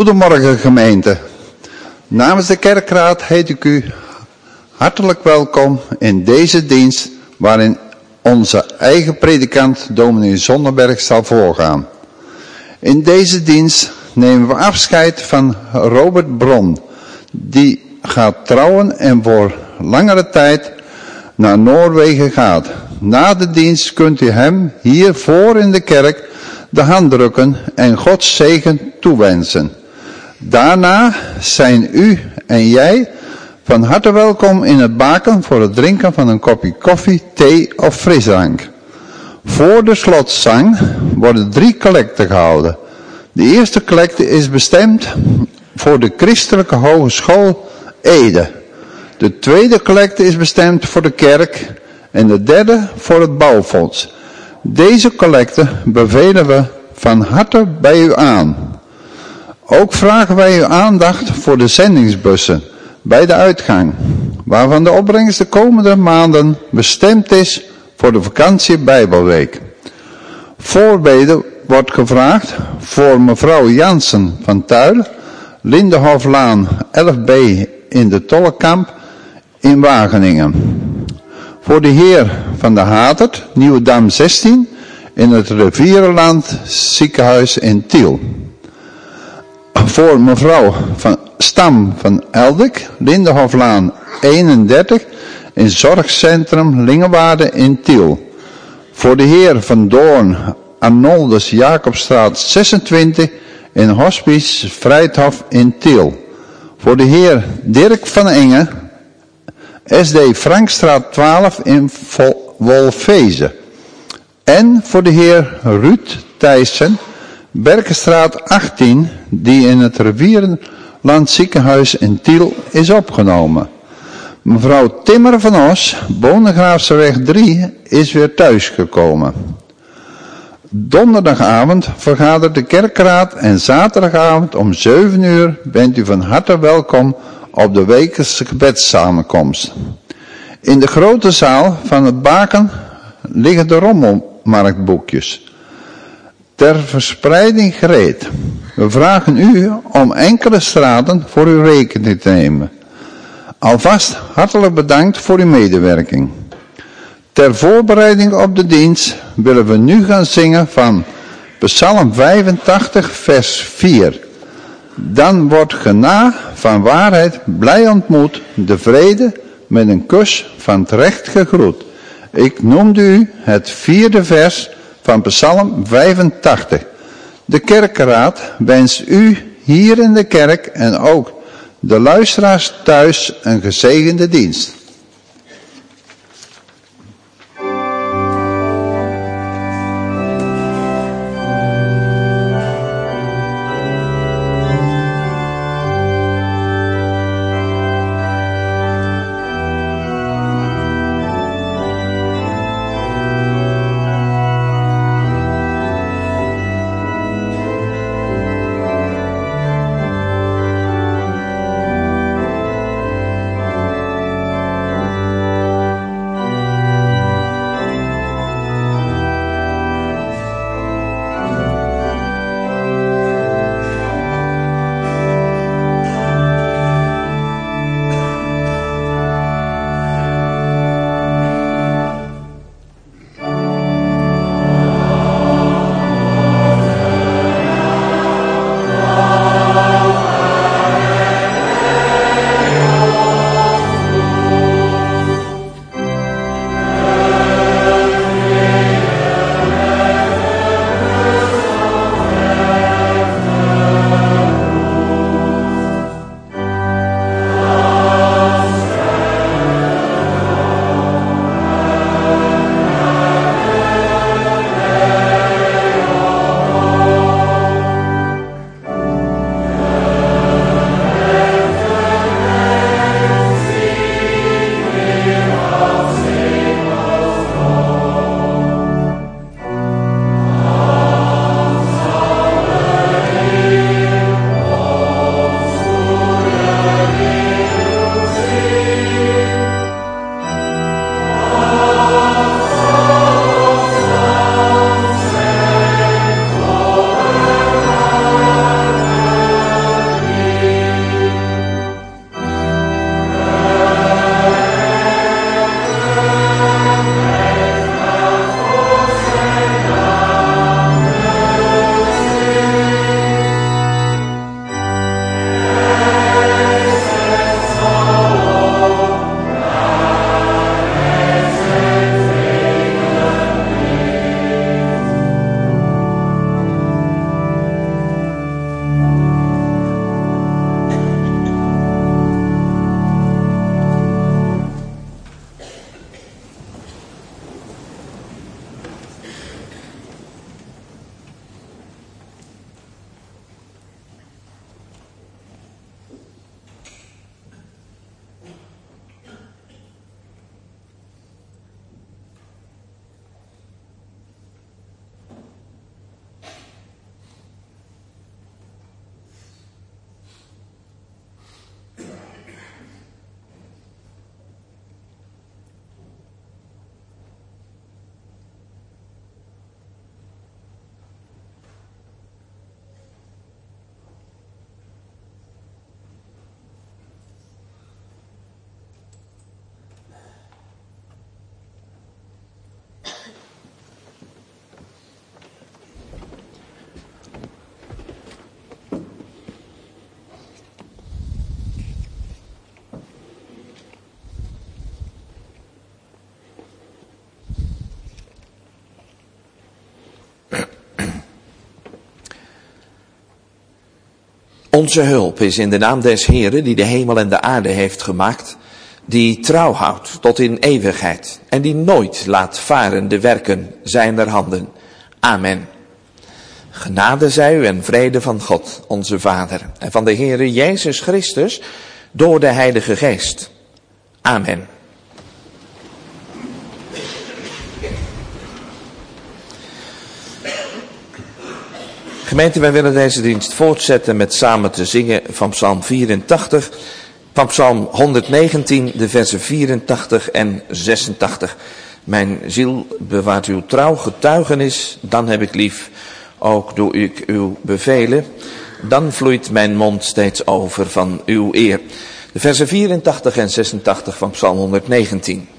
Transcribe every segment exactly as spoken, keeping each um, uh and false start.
Goedemorgen gemeente. Namens de kerkraad heet ik u hartelijk welkom in deze dienst waarin onze eigen predikant dominee Zonderberg zal voorgaan. In deze dienst nemen we afscheid van Robert Bron, die gaat trouwen en voor langere tijd naar Noorwegen gaat. Na de dienst kunt u hem hier voor in de kerk de hand drukken en Gods zegen toewensen. Daarna zijn u en jij van harte welkom in het baken voor het drinken van een kopje koffie, thee of frisdrank. Voor de slotzang worden drie collecten gehouden. De eerste collecte is bestemd voor de Christelijke Hogeschool Ede. De tweede collecte is bestemd voor de kerk en de derde voor het bouwfonds. Deze collecte bevelen we van harte bij u aan. Ook vragen wij uw aandacht voor de zendingsbussen bij de uitgang, waarvan de opbrengst de komende maanden bestemd is voor de vakantie Bijbelweek. Voorbeden wordt gevraagd voor mevrouw Jansen van Tuil, Lindehoflaan elf B in de Tollekamp in Wageningen. Voor de heer van de Hatert, Nieuwedam zestien, in het Rivierenland ziekenhuis in Tiel. Voor mevrouw van Stam van Eldik, Lindehoflaan eenendertig, in Zorgcentrum Lingewaarde in Tiel. Voor de heer van Doorn, Arnoldus Jacobstraat zesentwintig, in Hospice Vrijthof in Tiel. Voor de heer Dirk van Engen, S D Frankstraat twaalf in Wolfezen. En voor de heer Ruud Thijssen, Berkenstraat achttien, die in het Rivierenland ziekenhuis in Tiel is opgenomen. Mevrouw Timmer van Os, Bonegraafseweg drie, is weer thuisgekomen. Donderdagavond vergadert de kerkraad en zaterdagavond om zeven uur bent u van harte welkom op de wekelijkse gebedssamenkomst. In de grote zaal van het baken liggen de rommelmarktboekjes ter verspreiding gereed. We vragen u om enkele straten voor uw rekening te nemen. Alvast hartelijk bedankt voor uw medewerking. Ter voorbereiding op de dienst willen we nu gaan zingen van Psalm vijfentachtig vers vier. Dan wordt ge na van waarheid blij ontmoet, de vrede met een kus van het recht gegroet. Ik noemde u het vierde vers van Psalm vijfentachtig. De kerkraad wenst u hier in de kerk en ook de luisteraars thuis een gezegende dienst. Onze hulp is in de naam des Heeren, die de hemel en de aarde heeft gemaakt, die trouw houdt tot in eeuwigheid en die nooit laat varen de werken zijner handen. Amen. Genade zij u en vrede van God, onze Vader, en van de Heere Jezus Christus, door de Heilige Geest. Amen. Gemeente, wij willen deze dienst voortzetten met samen te zingen van Psalm vierentachtig, van Psalm honderddegentien, de versen vierentachtig en zesentachtig. Mijn ziel bewaart uw trouw getuigenis, dan heb ik lief, ook doe ik uw bevelen. Dan vloeit mijn mond steeds over van uw eer. De versen vierentachtig en zesentachtig van Psalm honderddegentien.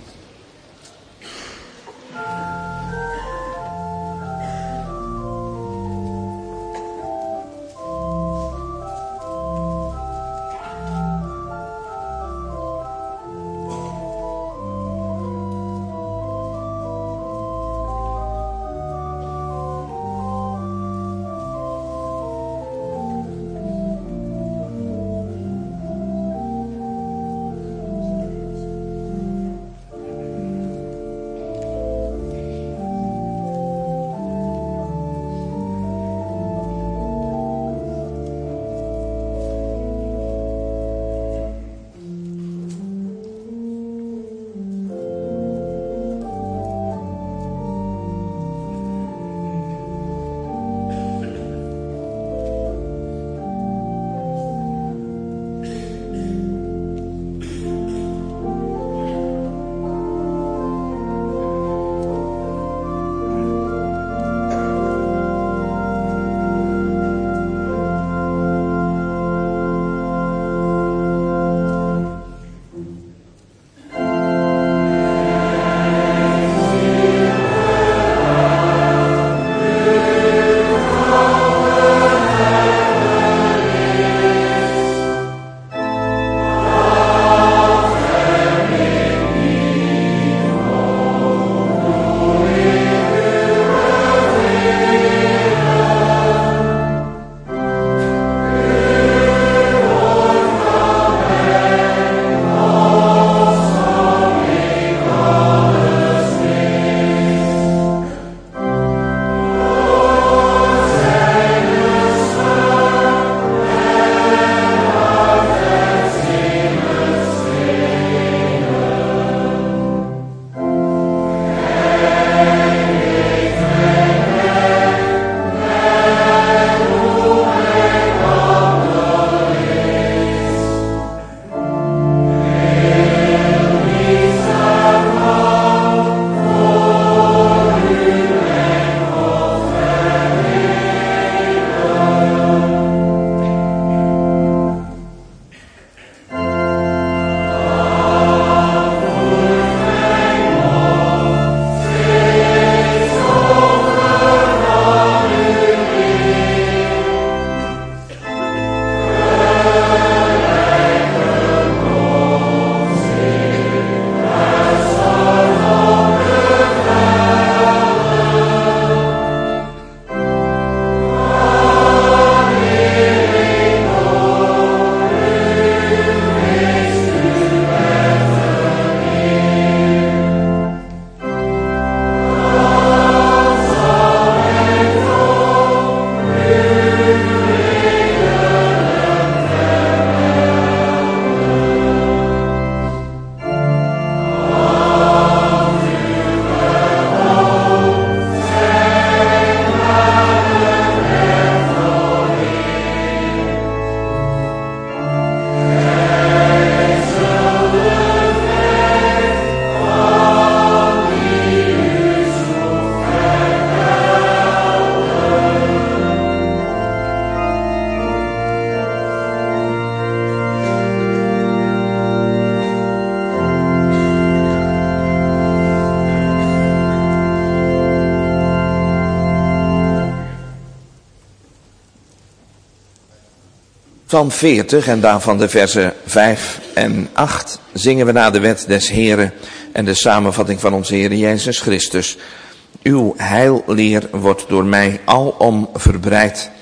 Psalm veertig en daarvan de versen vijf en acht zingen we naar de wet des Heren en de samenvatting van onze Heer Jezus Christus. Uw heilleer wordt door mij alom verbreid.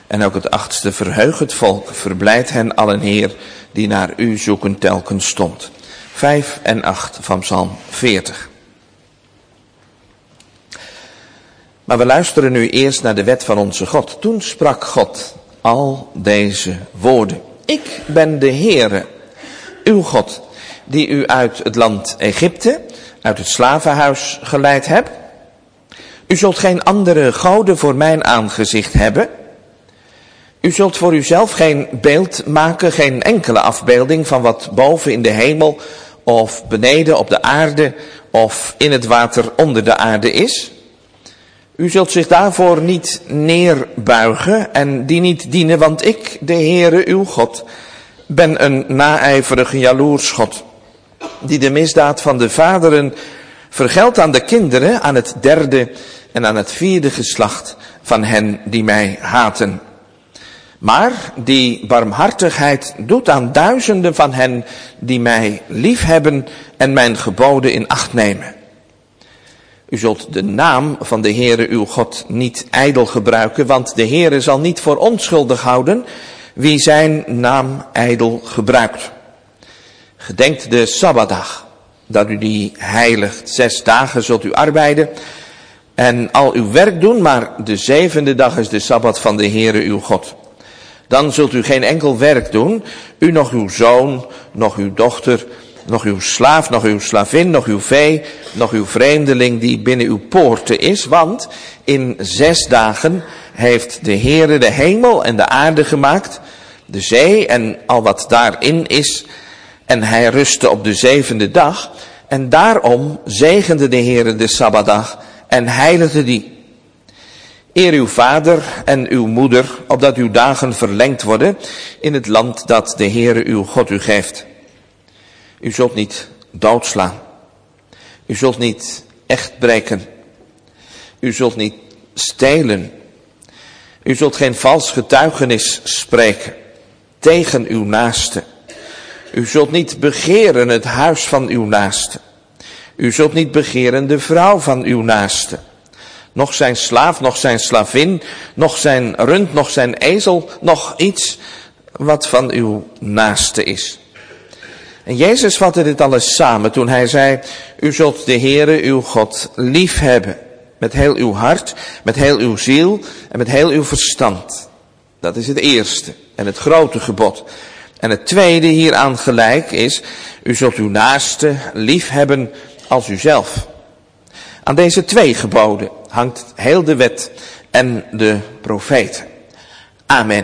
En ook het achtste, verheug het volk, verblijd hen allen Heer, die naar u zoeken telkens stond. Vijf en acht van Psalm veertig. Maar we luisteren nu eerst naar de wet van onze God. Toen sprak God al deze woorden. Ik ben de Heere, uw God, die u uit het land Egypte, uit het slavenhuis geleid heb. U zult geen andere goden voor mijn aangezicht hebben. U zult voor uzelf geen beeld maken, geen enkele afbeelding van wat boven in de hemel of beneden op de aarde of in het water onder de aarde is. U zult zich daarvoor niet neerbuigen en die niet dienen, want ik, de Heere uw God, ben een naijverige jaloers God, die de misdaad van de vaderen vergeldt aan de kinderen, aan het derde en aan het vierde geslacht van hen die mij haten. Maar die barmhartigheid doet aan duizenden van hen die mij liefhebben en mijn geboden in acht nemen. U zult de naam van de Heere uw God niet ijdel gebruiken, want de Heere zal niet voor onschuldig houden wie zijn naam ijdel gebruikt. Gedenkt de Sabbatdag, dat u die heiligt. Zes dagen zult u arbeiden en al uw werk doen, maar de zevende dag is de Sabbat van de Heere uw God. Dan zult u geen enkel werk doen, u nog uw zoon, nog uw dochter, nog uw slaaf, nog uw slavin, nog uw vee, nog uw vreemdeling die binnen uw poorten is. Want in zes dagen heeft de Heere de hemel en de aarde gemaakt, de zee en al wat daarin is. En hij rustte op de zevende dag. En daarom zegende de Heere de Sabbatdag en heiligde die. Eer uw vader en uw moeder, opdat uw dagen verlengd worden in het land dat de Heere uw God u geeft. U zult niet doodslaan. U zult niet echt breken. U zult niet stelen. U zult geen vals getuigenis spreken tegen uw naaste. U zult niet begeren het huis van uw naaste. U zult niet begeren de vrouw van uw naaste. Nog zijn slaaf, nog zijn slavin, nog zijn rund, nog zijn ezel, nog iets wat van uw naaste is. En Jezus vatte dit alles samen toen hij zei, u zult de Heere uw God lief hebben. Met heel uw hart, met heel uw ziel en met heel uw verstand. Dat is het eerste en het grote gebod. En het tweede hieraan gelijk is, u zult uw naaste lief hebben als uzelf. Aan deze twee geboden hangt heel de wet en de profeten. Amen.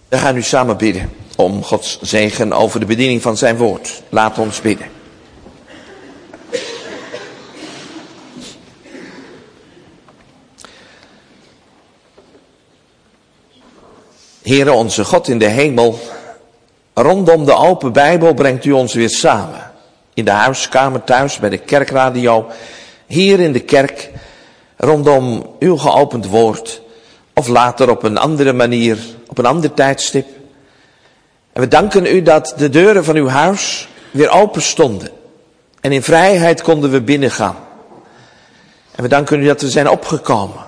We gaan nu samen bidden om Gods zegen over de bediening van zijn woord. Laat ons bidden. Heere onze God in de hemel, rondom de open Bijbel brengt u ons weer samen. In de huiskamer thuis, bij de kerkradio, hier in de kerk, rondom uw geopend woord. Of later op een andere manier, op een ander tijdstip. En we danken u dat de deuren van uw huis weer open stonden. En in vrijheid konden we binnengaan. En we danken u dat we zijn opgekomen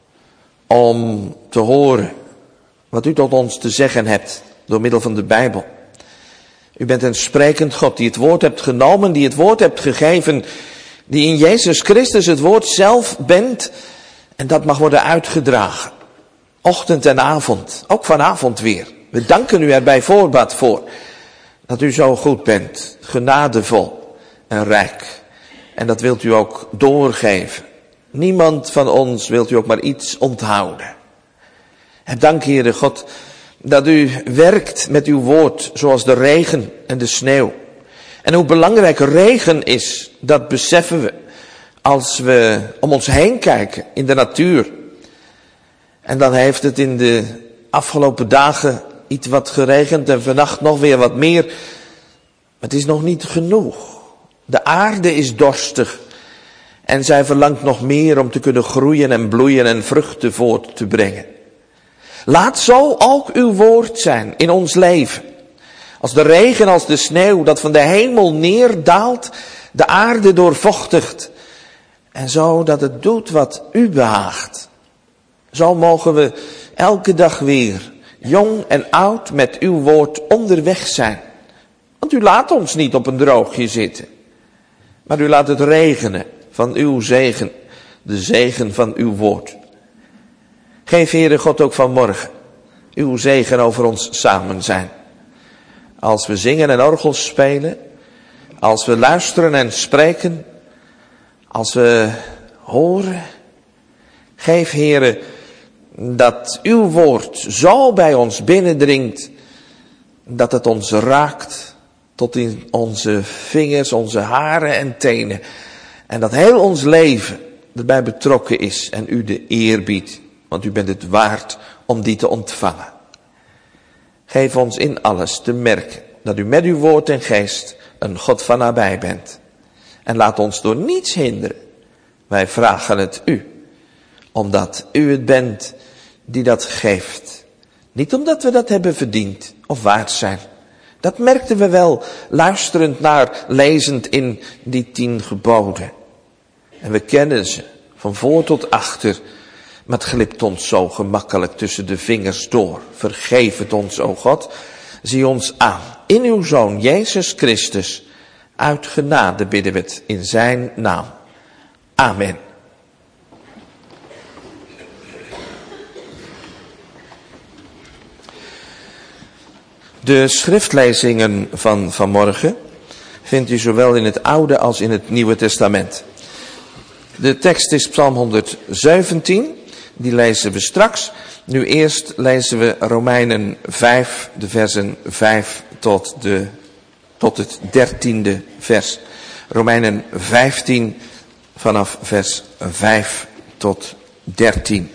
om te horen wat u tot ons te zeggen hebt door middel van de Bijbel. U bent een sprekend God die het woord hebt genomen, die het woord hebt gegeven, die in Jezus Christus het woord zelf bent. En dat mag worden uitgedragen. Ochtend en avond, ook vanavond weer. We danken u er bij voorbaat voor dat u zo goed bent, genadevol en rijk. En dat wilt u ook doorgeven. Niemand van ons wilt u ook maar iets onthouden. Heb dank, Heere God, dat u werkt met uw woord zoals de regen en de sneeuw. En hoe belangrijk regen is, dat beseffen we als we om ons heen kijken in de natuur. En dan heeft het in de afgelopen dagen iets wat geregend en vannacht nog weer wat meer. Maar het is nog niet genoeg. De aarde is dorstig en zij verlangt nog meer om te kunnen groeien en bloeien en vruchten voort te brengen. Laat zo ook uw woord zijn in ons leven. Als de regen, als de sneeuw dat van de hemel neerdaalt, de aarde doorvochtigt. En zo dat het doet wat u behaagt. Zo mogen we elke dag weer, jong en oud, met uw woord onderweg zijn. Want u laat ons niet op een droogje zitten. Maar u laat het regenen van uw zegen, de zegen van uw woord. Geef, Heere God, ook vanmorgen uw zegen over ons samen zijn. Als we zingen en orgels spelen, als we luisteren en spreken, als we horen. Geef, Heere, dat uw woord zo bij ons binnendringt, dat het ons raakt tot in onze vingers, onze haren en tenen. En dat heel ons leven erbij betrokken is en u de eer biedt. Want u bent het waard om die te ontvangen. Geef ons in alles te merken dat u met uw woord en geest een God van nabij bent. En laat ons door niets hinderen. Wij vragen het u. Omdat u het bent die dat geeft. Niet omdat we dat hebben verdiend of waard zijn. Dat merkten we wel luisterend naar, lezend in die tien geboden. En we kennen ze van voor tot achter. Maar het glipt ons zo gemakkelijk tussen de vingers door. Vergeef het ons, o God. Zie ons aan. In uw Zoon, Jezus Christus. Uit genade bidden we het in zijn naam. Amen. De schriftlezingen van vanmorgen vindt u zowel in het Oude als in het Nieuwe Testament. De tekst is Psalm honderdzeventien. Die lezen we straks. Nu eerst lezen we Romeinen vijf, de versen vijf tot, de, tot het dertiende vers. Romeinen vijftien vanaf vers vijf tot dertien.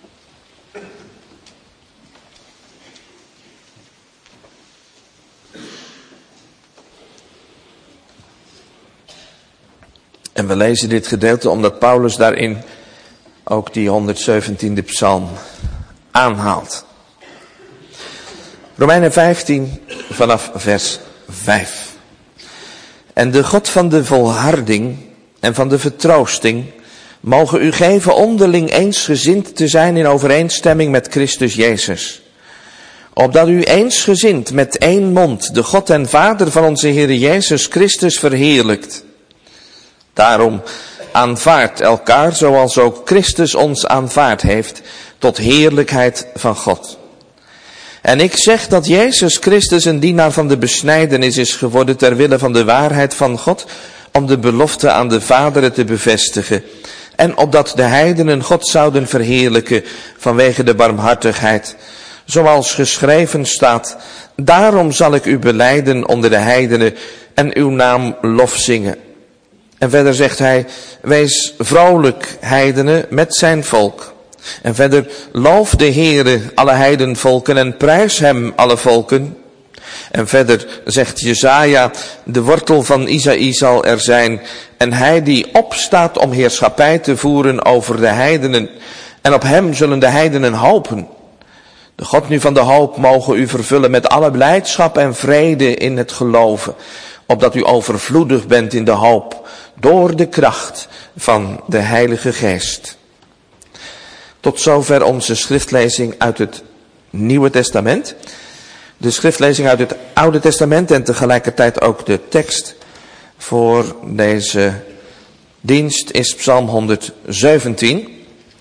En we lezen dit gedeelte omdat Paulus daarin ook die honderdzeventiende psalm aanhaalt. Romeinen vijftien vanaf vers vijf. En de God van de volharding en van de vertroosting mogen u geven onderling eensgezind te zijn in overeenstemming met Christus Jezus. Opdat u eensgezind met één mond de God en Vader van onze Heer Jezus Christus verheerlijkt. Daarom aanvaardt elkaar zoals ook Christus ons aanvaard heeft tot heerlijkheid van God. En ik zeg dat Jezus Christus een dienaar van de besnijdenis is geworden ter wille van de waarheid van God, om de belofte aan de vaderen te bevestigen, en opdat de heidenen God zouden verheerlijken vanwege de barmhartigheid, Zoals geschreven staat, daarom zal ik u belijden onder de heidenen en uw naam lof zingen. En verder zegt hij, wees vrolijk heidenen met zijn volk. En verder, loof de Heere alle heidenvolken en prijs hem alle volken. En verder zegt Jesaja, de wortel van Isaïe zal er zijn. En hij die opstaat om heerschappij te voeren over de heidenen. En op hem zullen de heidenen hopen. De God nu van de hoop mogen u vervullen met alle blijdschap en vrede in het geloven. Opdat u overvloedig bent in de hoop door de kracht van de Heilige Geest. Tot zover onze schriftlezing uit het Nieuwe Testament. De schriftlezing uit het Oude Testament en tegelijkertijd ook de tekst voor deze dienst is Psalm honderdzeventien.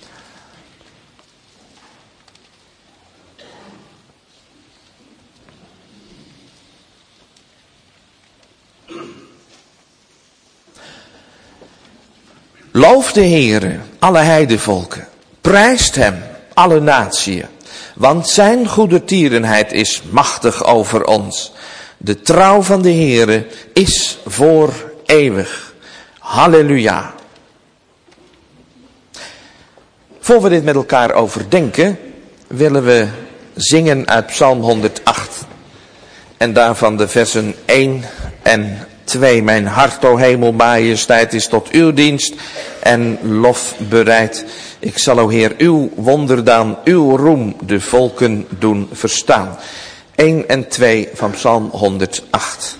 Loof de Heere, alle heidevolken, prijst hem, alle natieën, want zijn goedertierenheid is machtig over ons. De trouw van de Heere is voor eeuwig. Halleluja. Voor we dit met elkaar overdenken, willen we zingen uit Psalm honderdacht. En daarvan de versen één en twee. Mijn hart, o hemel, majesteit, is tot uw dienst en lof bereid. Ik zal, o Heer, uw wonderdaan, uw roem de volken doen verstaan. één en twee van Psalm honderdacht.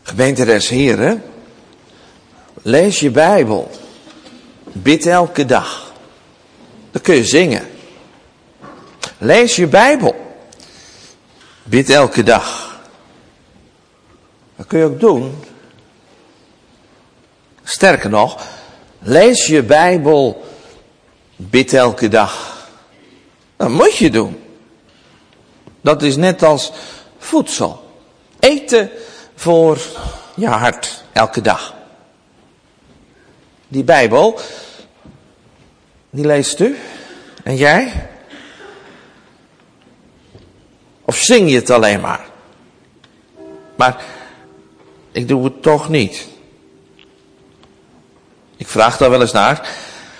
Gemeente des Heren, lees je Bijbel. Bid elke dag. Dat kun je zingen. Lees je Bijbel. Bid elke dag. Dat kun je ook doen. Sterker nog, lees je Bijbel. Bid elke dag. Dat moet je doen. Dat is net als voedsel. Eten voor je hart elke dag. Die Bijbel, die leest u. En jij? Of zing je het alleen maar? Maar ik doe het toch niet. Ik vraag daar wel eens naar.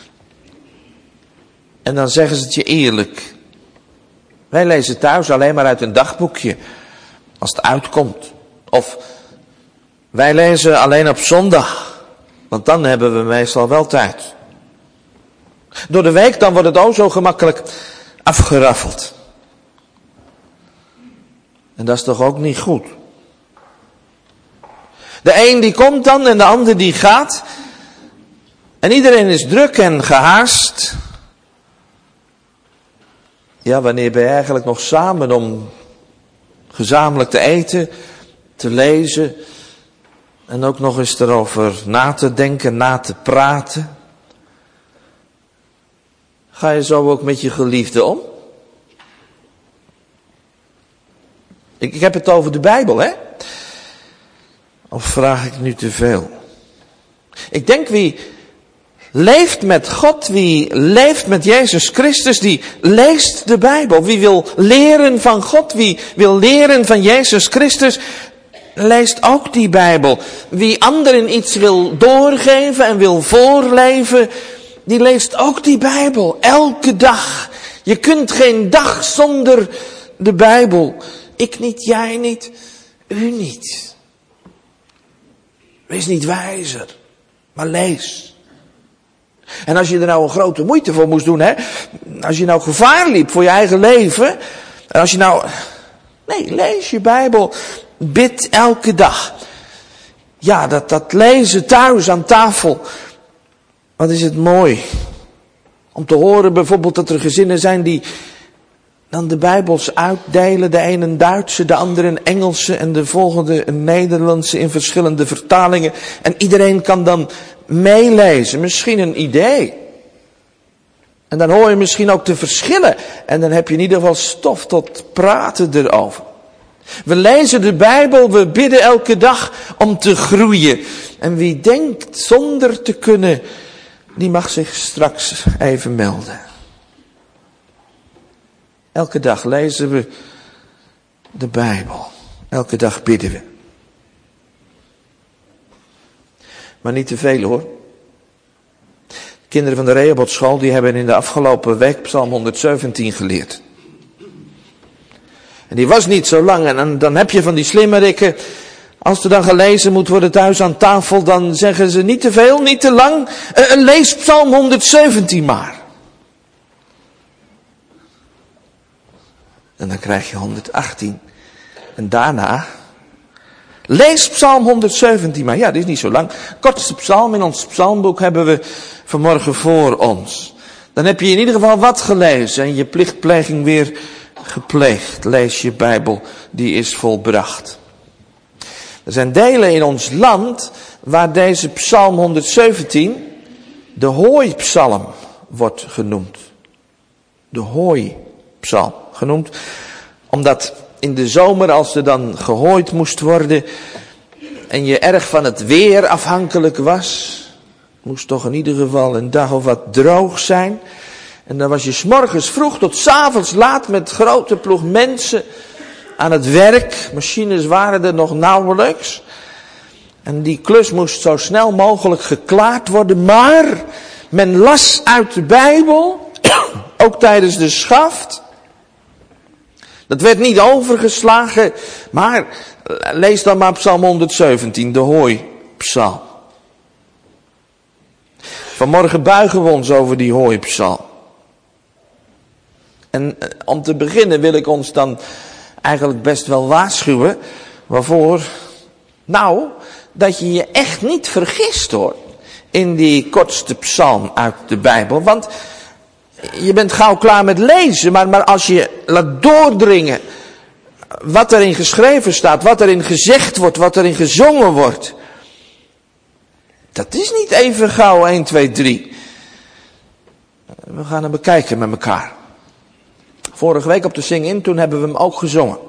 En dan zeggen ze het je eerlijk. Wij lezen thuis alleen maar uit een dagboekje. Als het uitkomt. Of wij lezen alleen op zondag. Want dan hebben we meestal wel tijd. Door de week dan wordt het ook zo gemakkelijk afgeraffeld. En dat is toch ook niet goed. De een die komt dan en de ander die gaat. En iedereen is druk en gehaast. Ja, wanneer ben je eigenlijk nog samen om gezamenlijk te eten, te lezen en ook nog eens erover na te denken, na te praten? Ga je zo ook met je geliefde om? Ik, ik heb het over de Bijbel, hè? Of vraag ik nu te veel? Ik denk wie leeft met God, wie leeft met Jezus Christus, die leest de Bijbel. Wie wil leren van God, wie wil leren van Jezus Christus, leest ook die Bijbel. Wie anderen iets wil doorgeven en wil voorleven, die leest ook die Bijbel. Elke dag. Je kunt geen dag zonder de Bijbel. Ik niet, jij niet, u niet. Wees niet wijzer, maar lees. En als je er nou een grote moeite voor moest doen, hè, als je nou gevaar liep voor je eigen leven, en als je nou, nee, lees je Bijbel, bid elke dag. Ja, dat, dat lezen thuis aan tafel, wat is het mooi. Om te horen bijvoorbeeld dat er gezinnen zijn die dan de Bijbels uitdelen, de ene een Duitse, de andere een Engelse en de volgende een Nederlandse in verschillende vertalingen. En iedereen kan dan meelezen, misschien een idee. En dan hoor je misschien ook de verschillen. En dan heb je in ieder geval stof tot praten erover. We lezen de Bijbel, we bidden elke dag om te groeien. En wie denkt zonder te kunnen, die mag zich straks even melden. Elke dag lezen we de Bijbel. Elke dag bidden we. Maar niet te veel hoor. De kinderen van de Rehobotschool die hebben in de afgelopen week Psalm honderdzeventien geleerd. En die was niet zo lang. En dan, dan heb je van die slimmerikken. Als er dan gelezen moet worden thuis aan tafel, dan zeggen ze niet te veel, niet te lang. Uh, lees Psalm honderdzeventien maar. En dan krijg je honderdachttien. En daarna, lees Psalm honderdzeventien maar. Ja, dit is niet zo lang. Kortste psalm in ons psalmboek hebben we vanmorgen voor ons. Dan heb je in ieder geval wat gelezen en je plichtpleging weer gepleegd. Lees je Bijbel, die is volbracht. Er zijn delen in ons land waar deze Psalm honderdzeventien de hooipsalm wordt genoemd. De hooipsalm genoemd, omdat in de zomer als er dan gehooid moest worden en je erg van het weer afhankelijk was, moest toch in ieder geval een dag of wat droog zijn. En dan was je 's morgens vroeg tot 's avonds laat met grote ploeg mensen aan het werk. Machines waren er nog nauwelijks. En die klus moest zo snel mogelijk geklaard worden. Maar men las uit de Bijbel, ook tijdens de schaft. Dat werd niet overgeslagen, maar lees dan maar Psalm honderdzeventien, de hooipsalm. Vanmorgen buigen we ons over die hooipsalm. En om te beginnen wil ik ons dan eigenlijk best wel waarschuwen. Waarvoor? Nou, dat je je echt niet vergist hoor, in die kortste psalm uit de Bijbel. Want je bent gauw klaar met lezen, maar, maar als je laat doordringen wat erin geschreven staat, wat erin gezegd wordt, wat erin gezongen wordt. Dat is niet even gauw één, twee, drie. We gaan hem bekijken met elkaar. Vorige week op de Sing-In, toen hebben we hem ook gezongen.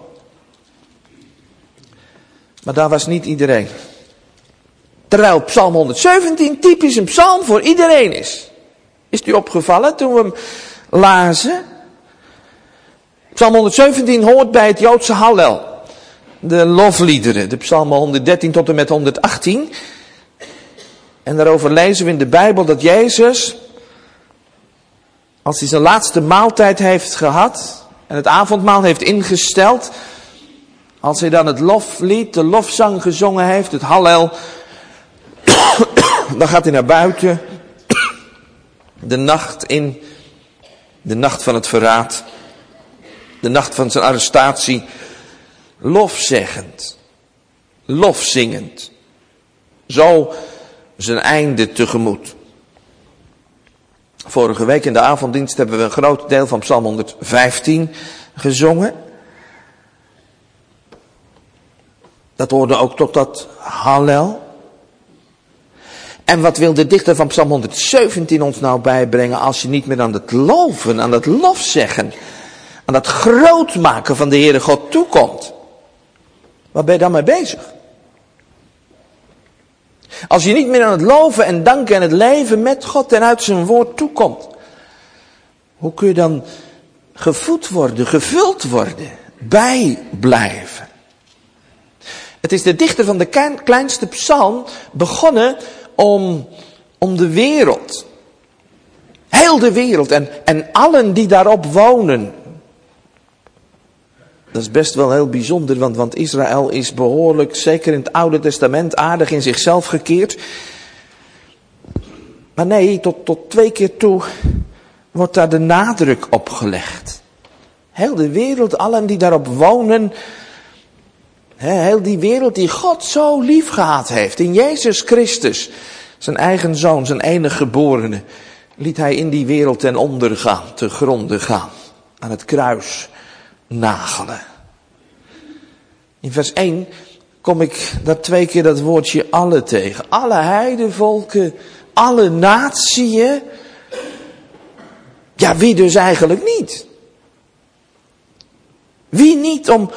Maar daar was niet iedereen. Terwijl Psalm honderdzeventien typisch een psalm voor iedereen is. Is u opgevallen toen we hem lazen? Psalm honderdzeventien hoort bij het Joodse Hallel. De lofliederen, de psalmen honderddertien tot en met honderdachttien. En daarover lezen we in de Bijbel dat Jezus, als hij zijn laatste maaltijd heeft gehad en het avondmaal heeft ingesteld, als hij dan het loflied, de lofzang gezongen heeft, het Hallel, dan gaat hij naar buiten, de nacht in, de nacht van het verraad, de nacht van zijn arrestatie, lofzeggend, lofzingend, zo zijn einde tegemoet. Vorige week in de avonddienst hebben we een groot deel van Psalm honderdvijftien gezongen. Dat hoorde ook tot dat Hallel. En wat wil de dichter van Psalm honderdzeventien ons nou bijbrengen als je niet meer aan het loven, aan het lofzeggen, aan dat grootmaken van de Heere God toekomt? Waar ben je dan mee bezig? Als je niet meer aan het loven en danken en het leven met God en uit zijn woord toekomt, hoe kun je dan gevoed worden, gevuld worden, bijblijven? Het is de dichter van de kleinste psalm begonnen om, om de wereld. Heel de wereld en, en allen die daarop wonen. Dat is best wel heel bijzonder, want, want Israël is behoorlijk, zeker in het Oude Testament, aardig in zichzelf gekeerd. Maar nee, tot, tot twee keer toe wordt daar de nadruk op gelegd. Heel de wereld, allen die daarop wonen, heel die wereld die God zo lief gehad heeft. In Jezus Christus, zijn eigen zoon, zijn enige geborene, liet hij in die wereld ten onder gaan, te gronde gaan, aan het kruis nagelen. In vers één kom ik daar twee keer dat woordje alle tegen. Alle heidenvolken, alle natieën. Ja, wie dus eigenlijk niet? Wie niet om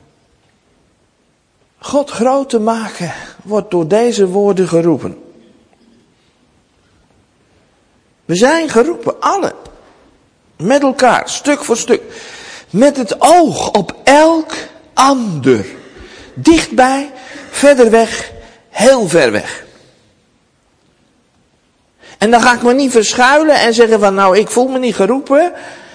God groot te maken, wordt door deze woorden geroepen. We zijn geroepen, alle. Met elkaar, stuk voor stuk. Met het oog op elk ander. Dichtbij, verder weg, heel ver weg. En dan ga ik me niet verschuilen en zeggen van nou, ik voel me niet geroepen.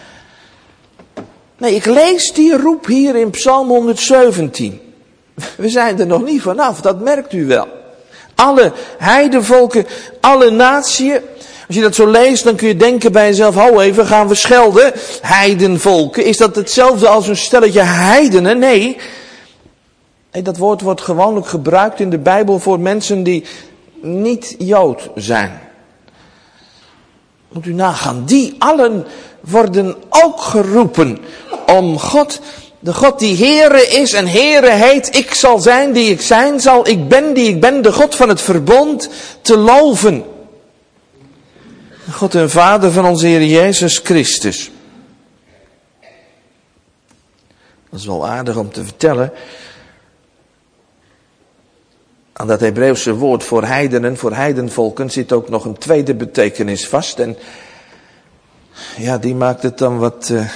Nee, ik lees die roep hier in Psalm honderdzeventien. We zijn er nog niet vanaf, dat merkt u wel. Alle heidenvolken, alle natieën. Als je dat zo leest, dan kun je denken bij jezelf, hou even, gaan we schelden? Heidenvolken, is dat hetzelfde als een stelletje heidenen? Nee. Nee, dat woord wordt gewoonlijk gebruikt in de Bijbel voor mensen die niet Jood zijn. Moet u nagaan, die allen worden ook geroepen om God, de God die Heere is en Heere heet, ik zal zijn die ik zijn zal, ik ben die ik ben, de God van het verbond, te loven. God en Vader van onze Heer Jezus Christus. Dat is wel aardig om te vertellen. Aan dat Hebreeuwse woord voor heidenen, voor heidenvolken, zit ook nog een tweede betekenis vast. En ja, die maakt het dan wat, uh,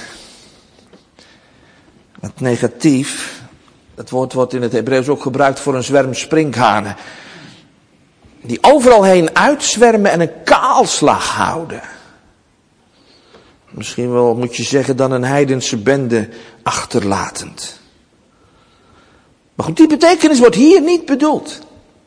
wat negatief. Dat woord wordt in het Hebreeuws ook gebruikt voor een zwerm sprinkhanen. Die overal heen uitzwermen en een kaalslag houden. Misschien wel moet je zeggen dan een heidense bende achterlatend. Maar goed, die betekenis wordt hier niet bedoeld.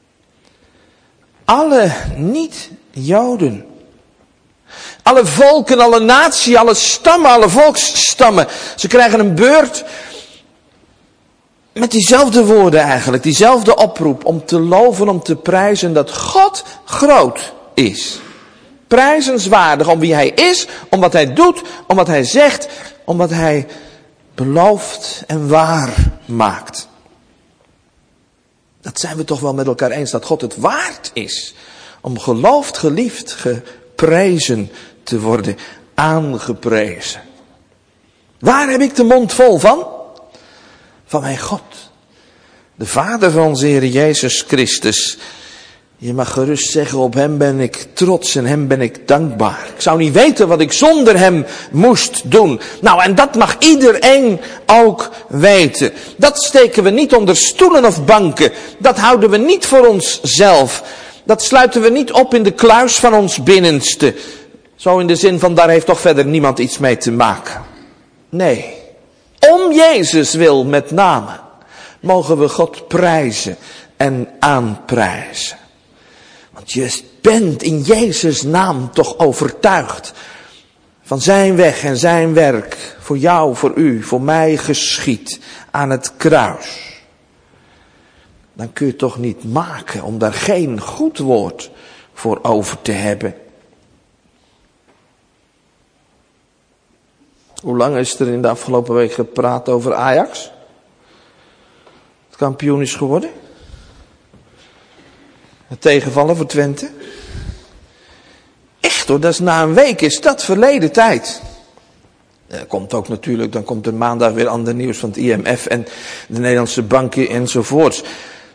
Alle niet-Joden. Alle volken, alle naties, alle stammen, alle volksstammen. Ze krijgen een beurt Met diezelfde woorden eigenlijk, diezelfde oproep om te loven, om te prijzen dat God groot is. Prijzenswaardig om wie hij is, om wat hij doet, om wat hij zegt, om wat hij belooft en waar maakt. Dat zijn we toch wel met elkaar eens, dat God het waard is om geloofd, geliefd, geprezen te worden, aangeprezen. Waar heb ik de mond vol van? Van mijn God, de Vader van onze Heer Jezus Christus. Je mag gerust zeggen, op hem ben ik trots en hem ben ik dankbaar. Ik zou niet weten wat ik zonder hem moest doen. Nou, en dat mag iedereen ook weten. Dat steken we niet onder stoelen of banken. Dat houden we niet voor onszelf. Dat sluiten we niet op in de kluis van ons binnenste. Zo in de zin van, daar heeft toch verder niemand iets mee te maken. Nee, om Jezus wil met name, mogen we God prijzen en aanprijzen. Want je bent in Jezus' naam toch overtuigd van zijn weg en zijn werk voor jou, voor u, voor mij geschied aan het kruis. Dan kun je het toch niet maken om daar geen goed woord voor over te hebben. Hoe lang is er in de afgelopen week gepraat over Ajax? Het kampioen is geworden. Het tegenvallen voor Twente. Echt hoor, dat is na een week is dat verleden tijd. Er komt ook natuurlijk, dan komt er maandag weer ander nieuws van het I M F en de Nederlandse banken enzovoorts.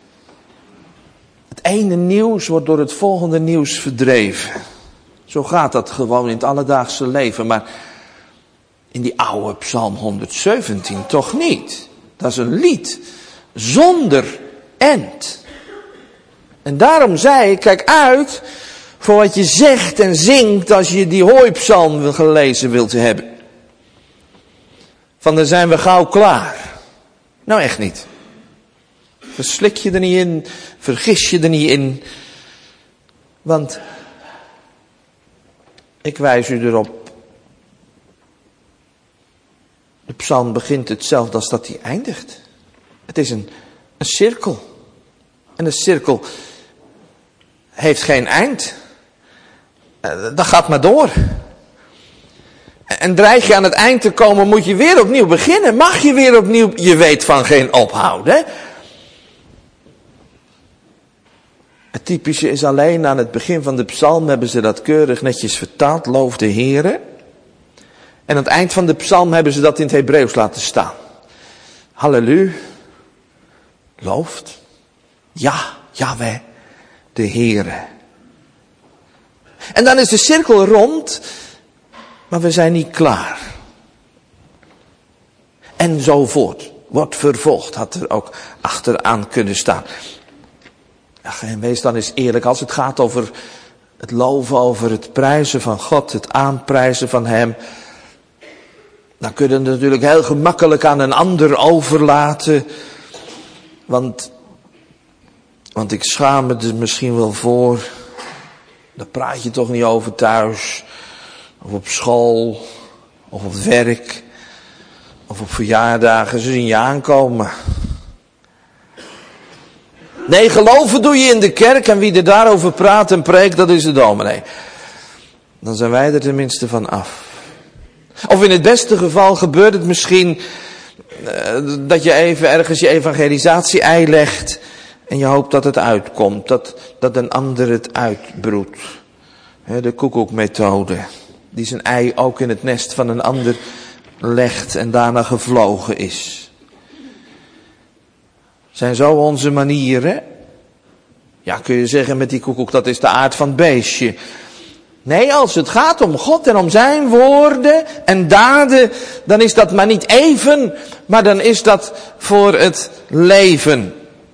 Het ene nieuws wordt door het volgende nieuws verdreven. Zo gaat dat gewoon in het alledaagse leven, maar in die oude Psalm honderdzeventien toch niet. Dat is een lied zonder end. En daarom zei ik, kijk uit voor wat je zegt en zingt als je die hooipsalm gelezen wilt hebben. Van dan zijn we gauw klaar. Nou echt niet. Verslik je er niet in, vergis je er niet in. Want ik wijs u erop. De psalm begint hetzelfde als dat hij eindigt. Het is een, een cirkel. En een cirkel heeft geen eind. Dat gaat maar door. En dreig je aan het eind te komen, moet je weer opnieuw beginnen. Mag je weer opnieuw, je weet van geen ophouden. Het typische is alleen aan het begin van de psalm hebben ze dat keurig netjes vertaald. Loof de Heere. En aan het eind van de psalm hebben ze dat in het Hebreeuws laten staan. Halleluja. Looft. Ja, Yahweh, de Heere. En dan is de cirkel rond, maar we zijn niet klaar. En zo voort. Wordt vervolgd, had er ook achteraan kunnen staan. Ach, en wees dan eens eerlijk, als het gaat over het loven, over het prijzen van God, het aanprijzen van hem, dan kun je het natuurlijk heel gemakkelijk aan een ander overlaten. Want, want ik schaam me er misschien wel voor. Daar praat je toch niet over thuis. Of op school. Of op het werk. Of op verjaardagen. Ze zien je aankomen. Nee, geloven doe je in de kerk. En wie er daarover praat en preekt, dat is de dominee. Dan zijn wij er tenminste van af. Of in het beste geval gebeurt het misschien uh, dat je even ergens je evangelisatie-ei legt en je hoopt dat het uitkomt, dat, dat een ander het uitbroedt. He, de koekoekmethode, die zijn ei ook in het nest van een ander legt en daarna gevlogen is. Zijn zo onze manieren? Ja, kun je zeggen met die koekoek, dat is de aard van het beestje. Nee, als het gaat om God en om zijn woorden en daden, dan is dat maar niet even, maar dan is dat voor het leven.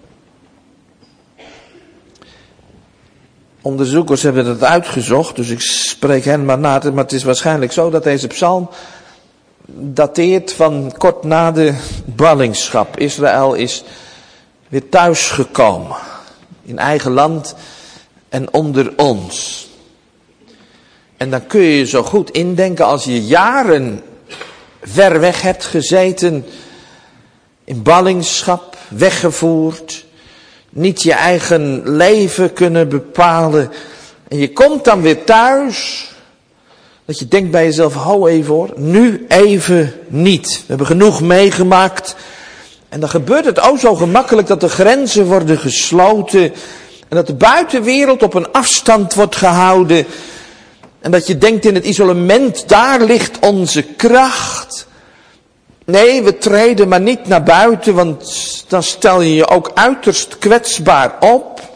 Onderzoekers hebben dat uitgezocht, dus ik spreek hen maar na, maar het is waarschijnlijk zo dat deze psalm dateert van kort na de ballingschap. Israël is weer thuisgekomen, in eigen land en onder ons. En dan kun je je zo goed indenken als je jaren ver weg hebt gezeten in ballingschap. weggevoerd. Niet je eigen leven kunnen bepalen. En je komt dan weer thuis. Dat je denkt bij jezelf, hou even hoor, nu even niet. We hebben genoeg meegemaakt. En dan gebeurt het ook zo gemakkelijk dat de grenzen worden gesloten. En dat de buitenwereld op een afstand wordt gehouden. En dat je denkt in het isolement, daar ligt onze kracht. Nee, we treden maar niet naar buiten, want dan stel je je ook uiterst kwetsbaar op.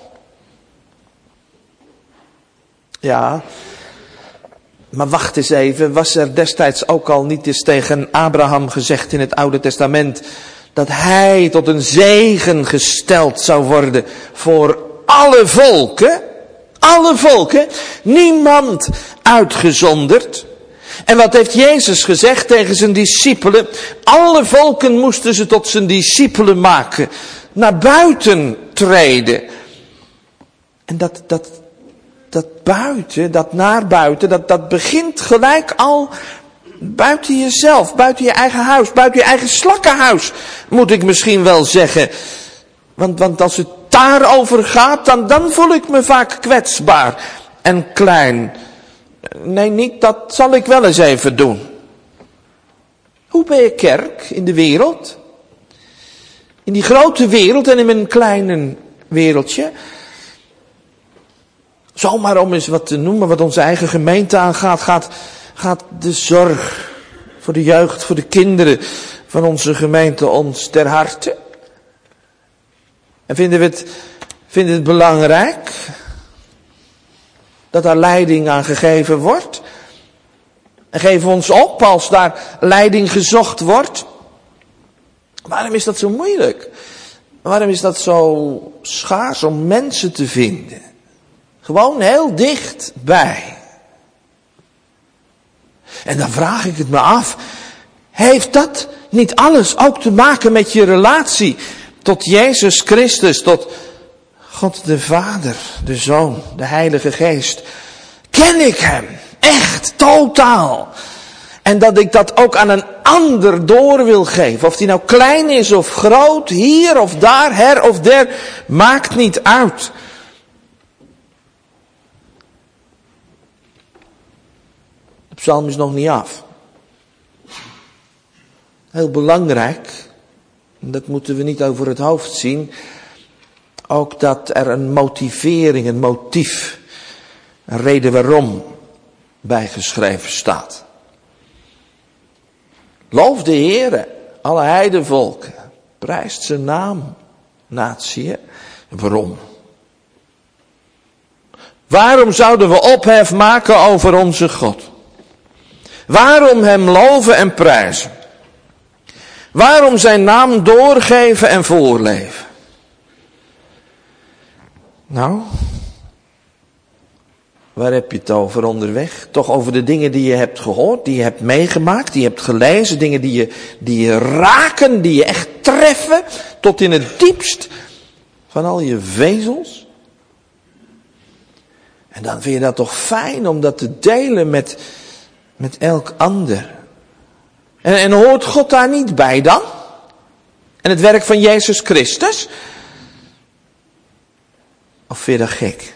Ja, maar wacht eens even, was er destijds ook al niet eens tegen Abraham gezegd in het Oude Testament dat hij tot een zegen gesteld zou worden voor alle volken? Alle volken, niemand uitgezonderd. En wat heeft Jezus gezegd tegen zijn discipelen? Alle volken moesten ze tot zijn discipelen maken. Naar buiten treden. En dat, dat, dat buiten, dat naar buiten, dat, dat begint gelijk al buiten jezelf. Buiten je eigen huis, buiten je eigen slakkenhuis, moet ik misschien wel zeggen. Want, want als het daarover gaat, dan, dan voel ik me vaak kwetsbaar en klein. Nee, niet, dat zal ik wel eens even doen. Hoe ben je kerk in de wereld? In die grote wereld en in mijn kleine wereldje. Zomaar om eens wat te noemen wat onze eigen gemeente aangaat, gaat, gaat de zorg voor de jeugd, voor de kinderen van onze gemeente ons ter harte. En vinden we het, vinden we het belangrijk dat daar leiding aan gegeven wordt? En geven we ons op als daar leiding gezocht wordt? Waarom is dat zo moeilijk? Waarom is dat zo schaars om mensen te vinden? Gewoon heel dichtbij. En dan vraag ik het me af, heeft dat niet alles ook te maken met je relatie tot Jezus Christus, tot God de Vader, de Zoon, de Heilige Geest? Ken ik Hem echt totaal? En dat ik dat ook aan een ander door wil geven. Of die nou klein is of groot, hier of daar, her of der, maakt niet uit. De psalm is nog niet af. Heel belangrijk, dat moeten we niet over het hoofd zien, ook dat er een motivering, een motief, een reden waarom bijgeschreven staat. Loof de Heere, alle heidenvolken, prijst zijn naam, natie. Waarom? Waarom zouden we ophef maken over onze God? Waarom hem loven en prijzen? Waarom zijn naam doorgeven en voorleven? Nou, waar heb je het over onderweg? Toch over de dingen die je hebt gehoord, die je hebt meegemaakt, die je hebt gelezen. Dingen die je, die je raken, die je echt treffen. Tot in het diepst van al je vezels. En dan vind je dat toch fijn om dat te delen met, met elk ander. En, en hoort God daar niet bij dan? En het werk van Jezus Christus? Of vind je dat gek?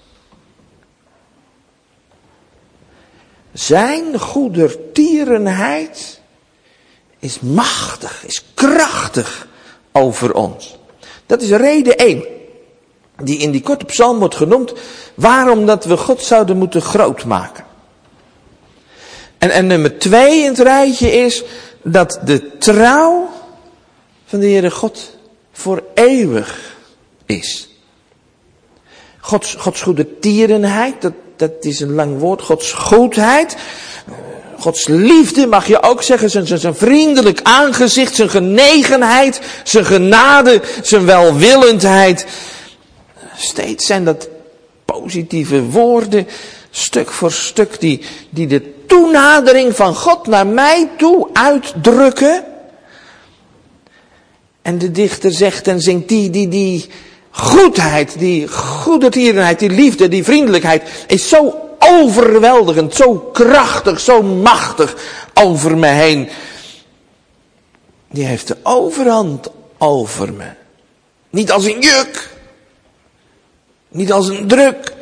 Zijn goedertierenheid is machtig, is krachtig over ons. Dat is reden één, die in die korte psalm wordt genoemd, waarom dat we God zouden moeten groot maken. En, en nummer twee in het rijtje is dat de trouw van de Heere God voor eeuwig is. Gods, Gods goedertierenheid, dat, dat is een lang woord. Gods goedheid, Gods liefde mag je ook zeggen. Zijn, zijn, zijn vriendelijk aangezicht, zijn genegenheid, zijn genade, zijn welwillendheid. Steeds zijn dat positieve woorden, stuk voor stuk, die, die de toenadering van God naar mij toe uitdrukken. En de dichter zegt en zingt die, die, die goedheid, die goedertierenheid, die liefde, die vriendelijkheid is zo overweldigend, zo krachtig, zo machtig over me heen. Die heeft de overhand over me. Niet als een juk. Niet als een druk.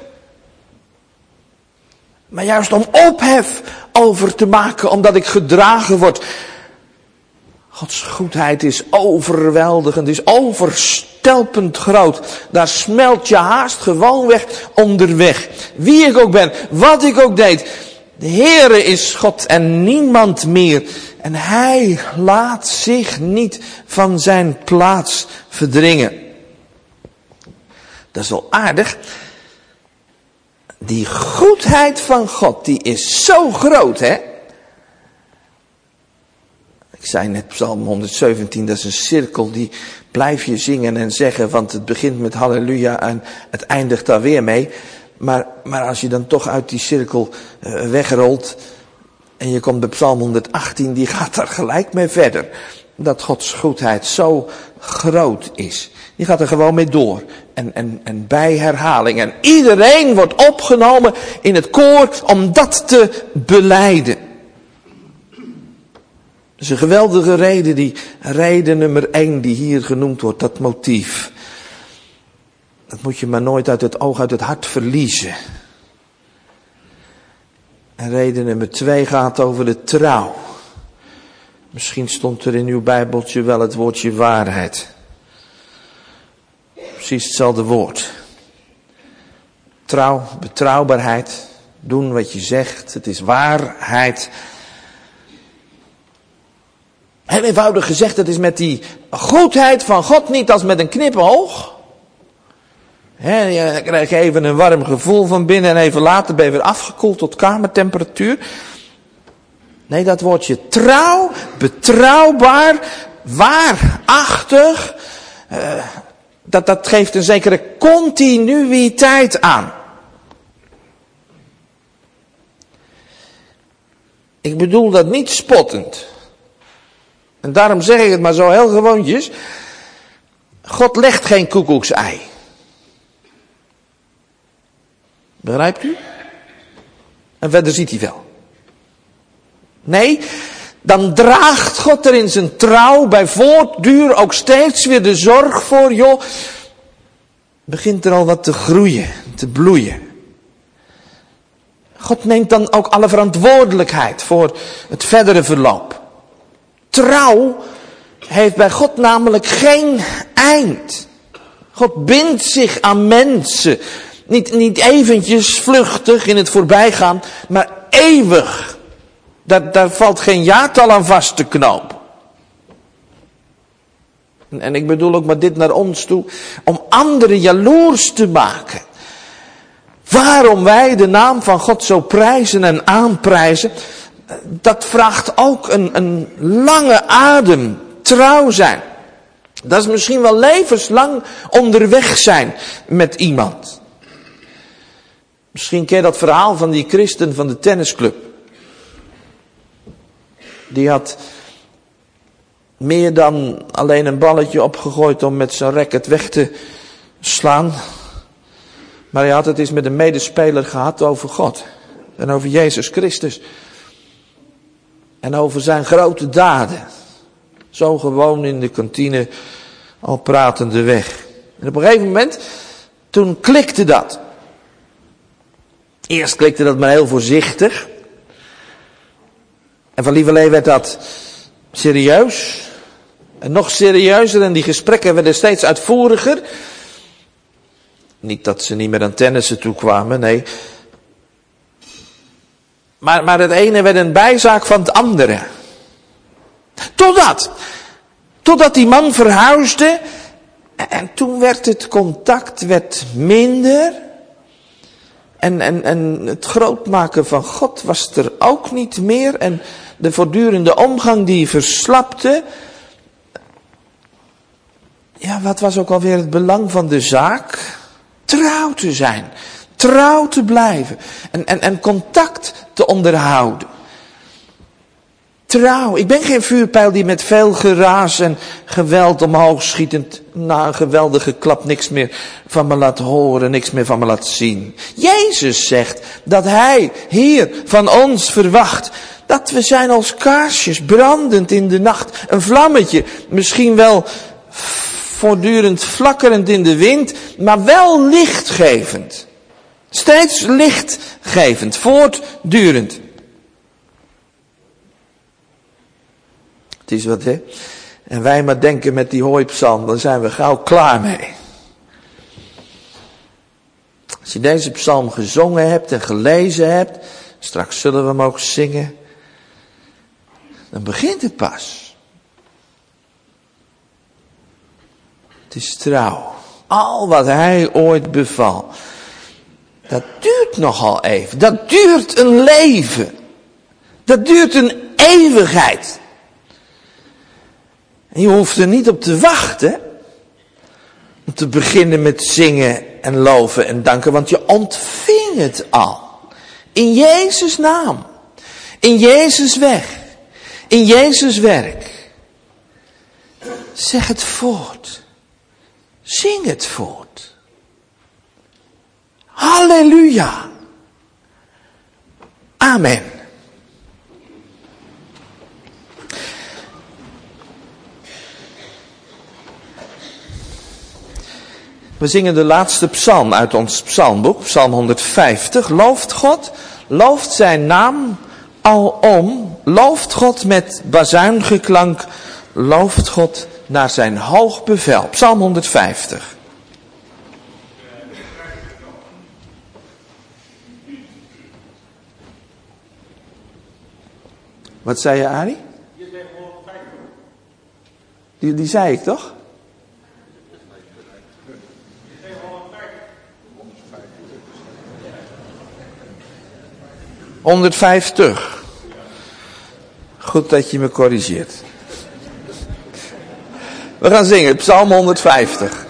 Maar juist om ophef over te maken, omdat ik gedragen word. Gods goedheid is overweldigend, is overstelpend groot. Daar smelt je haast gewoon weg onderweg. Wie ik ook ben, wat ik ook deed. De Heere is God en niemand meer. En Hij laat zich niet van zijn plaats verdringen. Dat is wel aardig. Die goedheid van God, die is zo groot, hè? Ik zei net Psalm honderdzeventien, dat is een cirkel, die blijf je zingen en zeggen, want het begint met halleluja en het eindigt daar weer mee. Maar, maar als je dan toch uit die cirkel uh, wegrolt en je komt bij Psalm honderdachttien, die gaat daar gelijk mee verder. Dat Gods goedheid zo groot is. Die gaat er gewoon mee door. En, en, en bij herhaling. En iedereen wordt opgenomen in het koor om dat te belijden. Dat is een geweldige reden, die reden nummer één die hier genoemd wordt, dat motief. Dat moet je maar nooit uit het oog, uit het hart verliezen. En reden nummer twee gaat over de trouw. Misschien stond er in uw Bijbeltje wel het woordje waarheid. Precies hetzelfde woord. Trouw, betrouwbaarheid, doen wat je zegt, het is waarheid. Heel eenvoudig gezegd, het is met die goedheid van God niet als met een knipoog. He, je krijgt even een warm gevoel van binnen en even later ben je weer afgekoeld tot kamertemperatuur. Nee, dat woordje trouw, betrouwbaar, waarachtig, uh, dat, dat geeft een zekere continuïteit aan. Ik bedoel dat niet spottend. En daarom zeg ik het maar zo heel gewoontjes. God legt geen koekoeksei. Begrijpt u? En verder ziet hij wel. Nee, dan draagt God er in zijn trouw bij voortduur ook steeds weer de zorg voor, joh. Begint er al wat te groeien, te bloeien. God neemt dan ook alle verantwoordelijkheid voor het verdere verloop. Trouw heeft bij God namelijk geen eind. God bindt zich aan mensen. Niet, niet eventjes vluchtig in het voorbijgaan, maar eeuwig. Daar, daar valt geen jaartal aan vast te knopen. En, en ik bedoel ook maar dit naar ons toe, om anderen jaloers te maken. Waarom wij de naam van God zo prijzen en aanprijzen, dat vraagt ook een, een lange adem, trouw zijn. Dat is misschien wel levenslang onderweg zijn met iemand. Misschien ken je dat verhaal van die christen van de tennisclub. Die had meer dan alleen een balletje opgegooid om met zijn racket weg te slaan. Maar hij had het eens met een medespeler gehad over God. En over Jezus Christus. En over zijn grote daden. Zo gewoon in de kantine al pratende weg. En op een gegeven moment, toen klikte dat. Eerst klikte dat maar heel voorzichtig. En van lieverlee werd dat serieus. En nog serieuzer. En die gesprekken werden steeds uitvoeriger. Niet dat ze niet meer aan tennissen toe kwamen, nee. Maar, maar het ene werd een bijzaak van het andere. Totdat. Totdat die man verhuisde. En toen werd het contact werd minder. En, en, en het grootmaken van God was er ook niet meer. En de voortdurende omgang die verslapte. Ja, wat was ook alweer het belang van de zaak? Trouw te zijn. Trouw te blijven. En, en, en contact te onderhouden. Trouw. Ik ben geen vuurpijl die met veel geraas en geweld omhoog schietend na een geweldige klap niks meer van me laat horen, niks meer van me laat zien. Jezus zegt dat Hij hier van ons verwacht dat we zijn als kaarsjes brandend in de nacht. Een vlammetje, misschien wel voortdurend flakkerend in de wind, maar wel lichtgevend. Steeds lichtgevend, voortdurend. Het is wat, hè? En wij maar denken met die hooipsalm, dan zijn we gauw klaar mee. Als je deze psalm gezongen hebt en gelezen hebt, straks zullen we hem ook zingen, dan begint het pas. Het is trouw. Al wat hij ooit beval. Dat duurt nogal even. Dat duurt een leven. Dat duurt een eeuwigheid. En je hoeft er niet op te wachten. Om te beginnen met zingen en loven en danken. Want je ontving het al. In Jezus' naam. In Jezus' weg. In Jezus' werk. Zeg het voort. Zing het voort. Halleluja. Amen. We zingen de laatste psalm uit ons psalmboek, psalm honderdvijftig. Looft God, looft zijn naam alom, looft God met bazuingeklank, looft God naar zijn hoog bevel. Psalm honderdvijftig. Wat zei je, Arie? Die, die zei ik toch? honderdvijftig. Goed dat je me corrigeert. We gaan zingen, psalm honderdvijftig.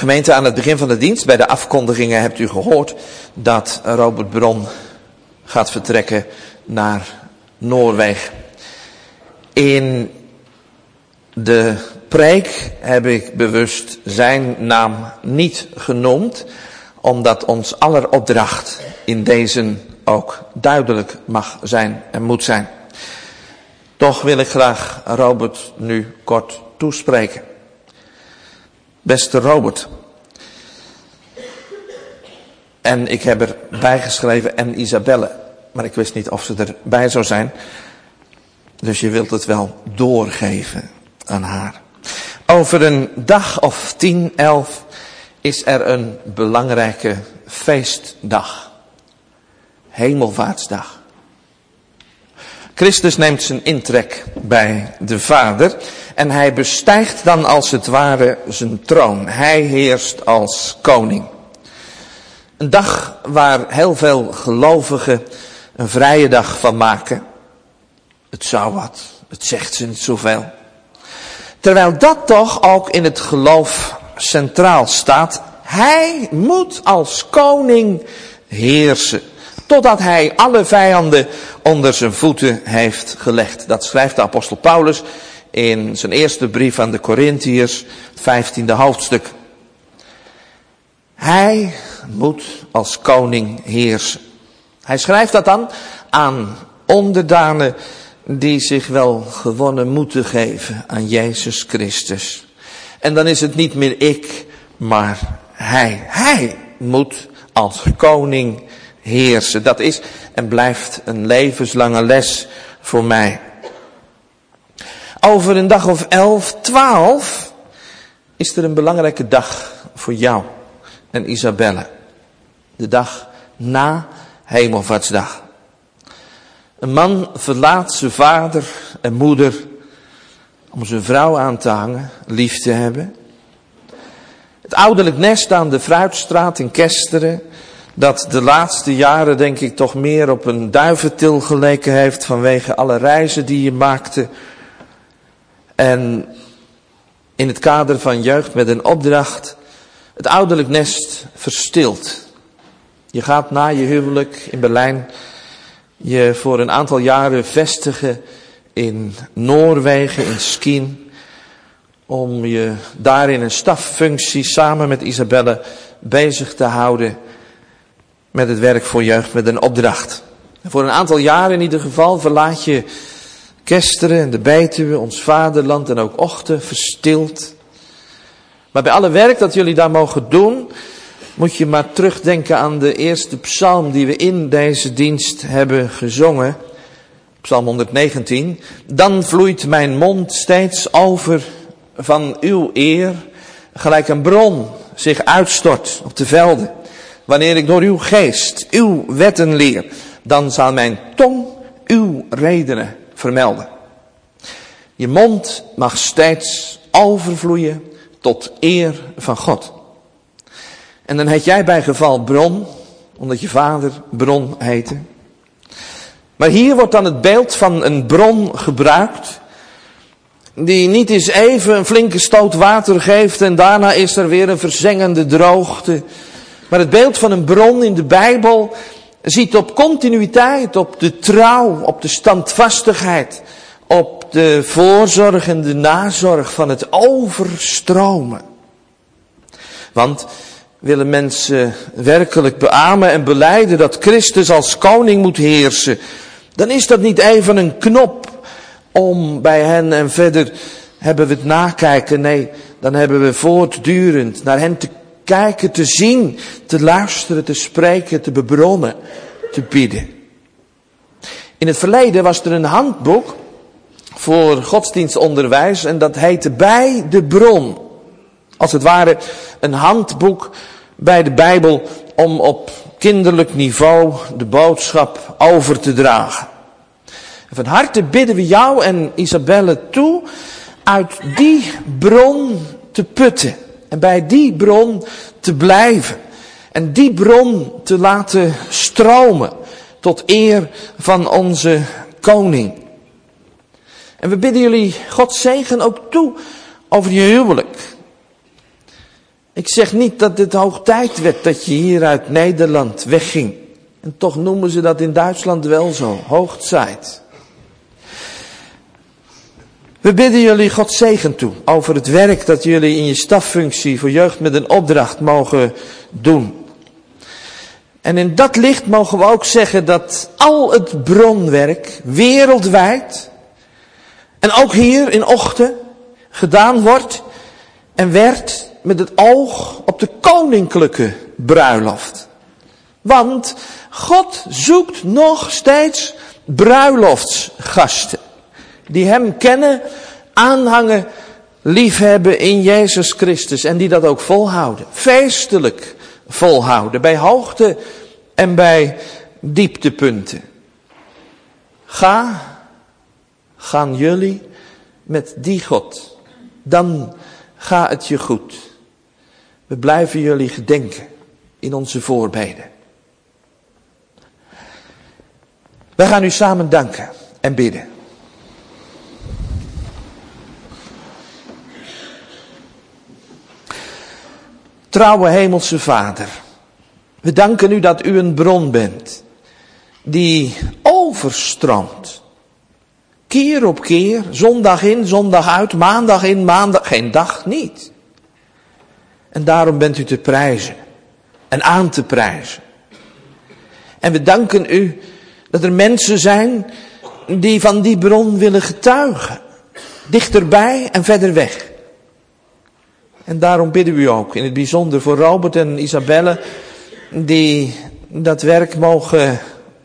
Gemeente, aan het begin van de dienst, bij de afkondigingen, hebt u gehoord dat Robert Bron gaat vertrekken naar Noorwegen. In de preek heb ik bewust zijn naam niet genoemd, omdat ons aller opdracht in deze ook duidelijk mag zijn en moet zijn. Toch wil ik graag Robert nu kort toespreken. Beste Robert. En ik heb er bijgeschreven en Isabelle, maar ik wist niet of ze erbij zou zijn. Dus je wilt het wel doorgeven aan haar. Over een dag of tien, elf is er een belangrijke feestdag. Hemelvaartsdag. Christus neemt zijn intrek bij de Vader en hij bestijgt dan als het ware zijn troon. Hij heerst als koning. Een dag waar heel veel gelovigen een vrije dag van maken. Het zou wat, het zegt ze niet zoveel. Terwijl dat toch ook in het geloof centraal staat. Hij moet als koning heersen. Totdat hij alle vijanden onder zijn voeten heeft gelegd. Dat schrijft de apostel Paulus in zijn eerste brief aan de Korintiërs, vijftiende hoofdstuk. Hij moet als koning heersen. Hij schrijft dat dan aan onderdanen die zich wel gewonnen moeten geven aan Jezus Christus. En dan is het niet meer ik, maar hij. Hij moet als koning heersen. Dat is en blijft een levenslange les voor mij. Over een dag of elf, twaalf is er een belangrijke dag voor jou en Isabelle. De dag na Hemelvaartsdag. Een man verlaat zijn vader en moeder om zijn vrouw aan te hangen, lief te hebben. Het ouderlijk nest aan de Fruitstraat in Kesteren, dat de laatste jaren denk ik toch meer op een duiventil geleken heeft vanwege alle reizen die je maakte. En in het kader van jeugd met een opdracht, het ouderlijk nest verstilt. Je gaat na je huwelijk in Berlijn je voor een aantal jaren vestigen in Noorwegen, in Skien, om je daar in een staffunctie samen met Isabelle bezig te houden met het werk voor jeugd met een opdracht. En voor een aantal jaren in ieder geval verlaat je Kesteren en de Betuwe, ons vaderland en ook Ochten, verstild. Maar bij alle werk dat jullie daar mogen doen, moet je maar terugdenken aan de eerste psalm die we in deze dienst hebben gezongen. Psalm honderdnegentien. Dan vloeit mijn mond steeds over van uw eer, gelijk een bron zich uitstort op de velden. Wanneer ik door uw geest, uw wetten leer, dan zal mijn tong uw redenen vermelden. Je mond mag steeds overvloeien tot eer van God. En dan heet jij bij geval Bron, omdat je vader Bron heette. Maar hier wordt dan het beeld van een bron gebruikt, die niet eens even een flinke stoot water geeft en daarna is er weer een verzengende droogte. Maar het beeld van een bron in de Bijbel ziet op continuïteit, op de trouw, op de standvastigheid, op de voorzorg en de nazorg van het overstromen. Want willen mensen werkelijk beamen en belijden dat Christus als koning moet heersen, dan is dat niet even een knop om bij hen en verder hebben we het nakijken. Nee, dan hebben we voortdurend naar hen te kijken, te zien, te luisteren, te spreken, te bebronnen, te bidden. In het verleden was er een handboek voor godsdienstonderwijs en dat heette Bij de Bron. Als het ware een handboek bij de Bijbel om op kinderlijk niveau de boodschap over te dragen. En van harte bidden we jou en Isabelle toe uit die bron te putten. En bij die bron te blijven. En die bron te laten stromen tot eer van onze koning. En we bidden jullie Gods zegen ook toe over je huwelijk. Ik zeg niet dat het hoog tijd werd dat je hier uit Nederland wegging. En toch noemen ze dat in Duitsland wel zo, hoogtijd. We bidden jullie God zegen toe over het werk dat jullie in je staffunctie voor jeugd met een opdracht mogen doen. En in dat licht mogen we ook zeggen dat al het bronwerk wereldwijd en ook hier in Ochten gedaan wordt en werd met het oog op de koninklijke bruiloft. Want God zoekt nog steeds bruiloftsgasten die hem kennen, aanhangen, liefhebben in Jezus Christus en die dat ook volhouden. Feestelijk volhouden, bij hoogte en bij dieptepunten. Ga, gaan jullie met die God, dan gaat het je goed. We blijven jullie gedenken in onze voorbeden. We gaan u samen danken en bidden. Trouwe hemelse Vader, we danken u dat u een bron bent die overstroomt. Keer op keer, zondag in, zondag uit, maandag in, maandag, geen dag niet. En daarom bent u te prijzen en aan te prijzen. En we danken u dat er mensen zijn die van die bron willen getuigen. Dichterbij en verder weg. En daarom bidden we u ook in het bijzonder voor Robert en Isabelle, die dat werk mogen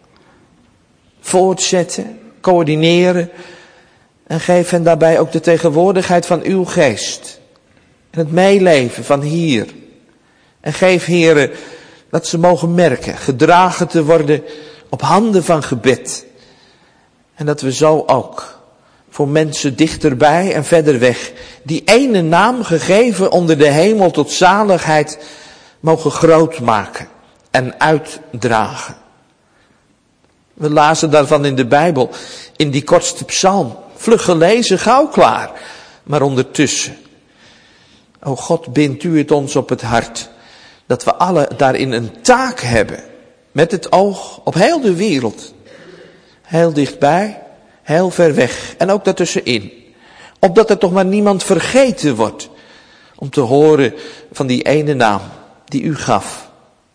voortzetten, coördineren. En geef hen daarbij ook de tegenwoordigheid van uw geest. En het meeleven van hier. En geef, Heere, dat ze mogen merken, gedragen te worden op handen van gebed. En dat we zo ook voor mensen dichterbij en verder weg die ene naam gegeven onder de hemel tot zaligheid mogen groot maken en uitdragen. We lazen daarvan in de Bijbel, in die kortste psalm. Vlug gelezen, gauw klaar. Maar ondertussen, o God, bindt u het ons op het hart, dat we alle daarin een taak hebben, met het oog op heel de wereld. Heel dichtbij, heel ver weg en ook daartussenin. Opdat er toch maar niemand vergeten wordt om te horen van die ene naam die u gaf.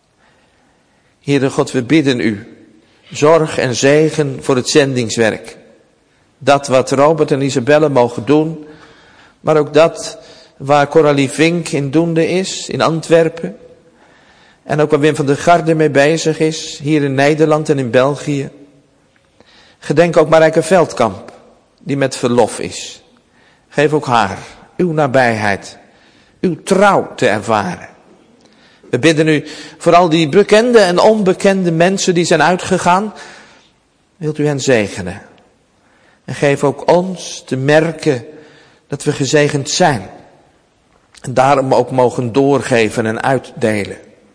Heere God, we bidden u, zorg en zegen voor het zendingswerk. Dat wat Robert en Isabelle mogen doen, maar ook dat waar Coralie Vink in doende is, in Antwerpen. En ook waar Wim van der Garde mee bezig is, hier in Nederland en in België. Gedenk ook Marijke Veldkamp, die met verlof is. Geef ook haar uw nabijheid, uw trouw te ervaren. We bidden u voor al die bekende en onbekende mensen die zijn uitgegaan. Wilt u hen zegenen. En geef ook ons te merken dat we gezegend zijn. En daarom ook mogen doorgeven en uitdelen.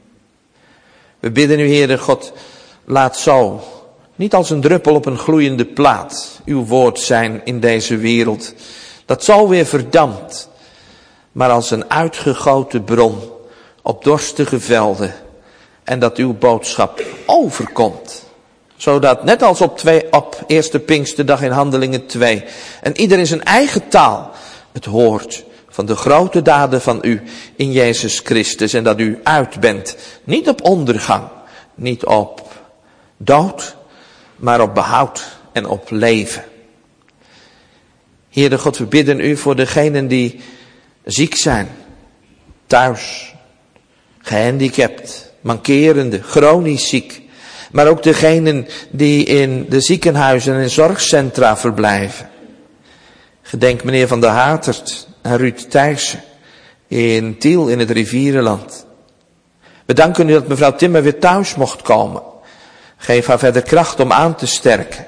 We bidden u, Heere God, laat zo, niet als een druppel op een gloeiende plaat, uw woord zijn in deze wereld. Dat zo weer verdampt, maar als een uitgegoten bron op dorstige velden. En dat uw boodschap overkomt. Zodat net als op, twee, op eerste Pinksterdag in Handelingen twee. En ieder in zijn eigen taal het hoort van de grote daden van u in Jezus Christus. En dat u uit bent. Niet op ondergang. Niet op dood. Maar op behoud en op leven. Heere God, we bidden u voor degenen die ziek zijn. Thuis. Gehandicapt. Mankerende. Chronisch ziek. Maar ook degenen die in de ziekenhuizen en zorgcentra verblijven. Gedenk meneer Van der Hatert en Ruud Thijssen in Tiel in het Rivierenland. We danken u dat mevrouw Timmer weer thuis mocht komen. Geef haar verder kracht om aan te sterken.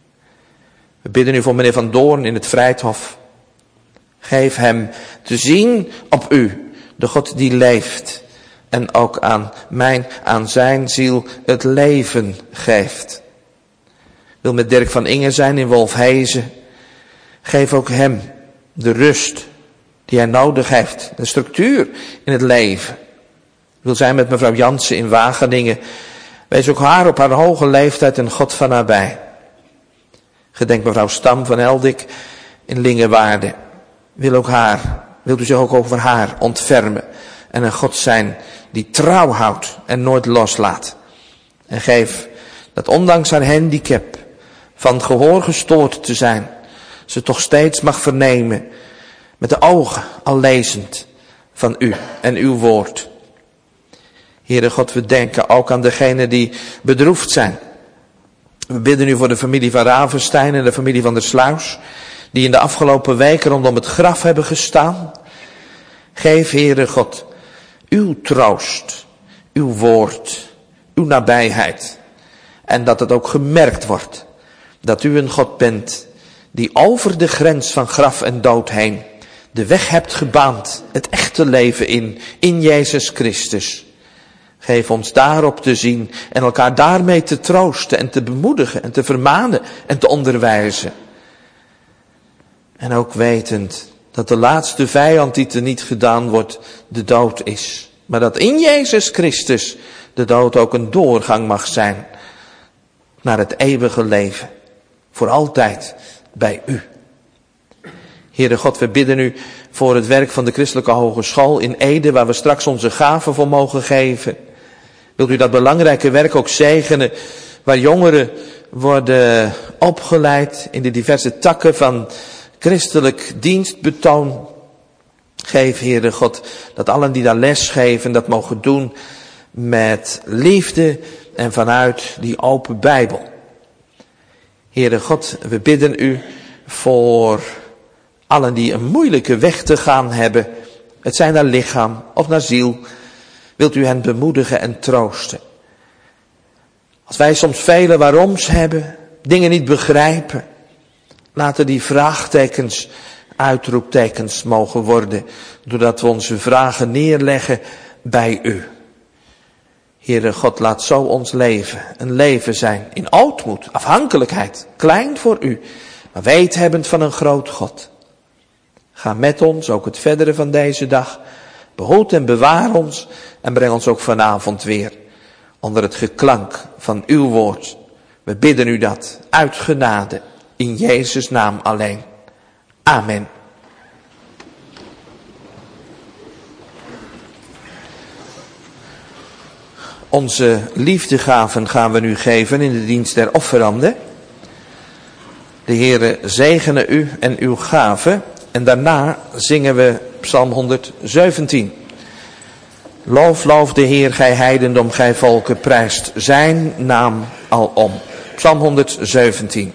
We bidden u voor meneer Van Doorn in het Vrijthof. Geef hem te zien op u, de God die leeft. En ook aan mijn, aan zijn ziel het leven geeft. Wil met Dirk van Ingen zijn in Wolfhezen. Geef ook hem de rust die hij nodig heeft. De structuur in het leven. Wil zijn met mevrouw Jansen in Wageningen. Wees ook haar op haar hoge leeftijd een God van nabij. Gedenk mevrouw Stam van Eldik in Lingewaarde. Wil ook haar, wilt u zich ook over haar ontfermen. En een God zijn die trouw houdt en nooit loslaat. En geef dat ondanks haar handicap van gehoor gestoord te zijn, ze toch steeds mag vernemen met de ogen al lezend van u en uw woord. Heere God, we denken ook aan degenen die bedroefd zijn. We bidden u voor de familie van Ravenstein en de familie van der Sluis, die in de afgelopen weken rondom het graf hebben gestaan. Geef, Heere God, uw troost, uw woord, uw nabijheid. En dat het ook gemerkt wordt dat u een God bent die over de grens van graf en dood heen de weg hebt gebaand, het echte leven in, in Jezus Christus. Geef ons daarop te zien en elkaar daarmee te troosten en te bemoedigen en te vermanen en te onderwijzen. En ook wetend dat de laatste vijand die teniet gedaan wordt, de dood is. Maar dat in Jezus Christus de dood ook een doorgang mag zijn naar het eeuwige leven. Voor altijd bij u. Heere God, we bidden u voor het werk van de Christelijke Hogeschool in Ede, waar we straks onze gaven voor mogen geven. Wilt u dat belangrijke werk ook zegenen, waar jongeren worden opgeleid in de diverse takken van christelijk dienstbetoon. Geef, Heere God, dat allen die daar les geven, dat mogen doen met liefde en vanuit die open Bijbel. Heere God, we bidden u voor allen die een moeilijke weg te gaan hebben. Het zijn naar lichaam of naar ziel. Wilt u hen bemoedigen en troosten. Als wij soms vele waaroms hebben, dingen niet begrijpen, laten die vraagtekens uitroeptekens mogen worden, doordat we onze vragen neerleggen bij u. Heere God, laat zo ons leven een leven zijn in ootmoed, afhankelijkheid, klein voor u, maar weten van een groot God. Ga met ons, ook het verdere van deze dag. Behoed en bewaar ons en breng ons ook vanavond weer onder het geklank van uw woord. We bidden u dat uit genade in Jezus' naam alleen. Amen. Onze liefdegaven gaan we nu geven in de dienst der offeranden. De Heere zegene u en uw gaven. En daarna zingen we Psalm honderdzeventien. Loof, loof de Heer, gij heidendom, gij volken, prijst zijn naam alom. Psalm honderdzeventien.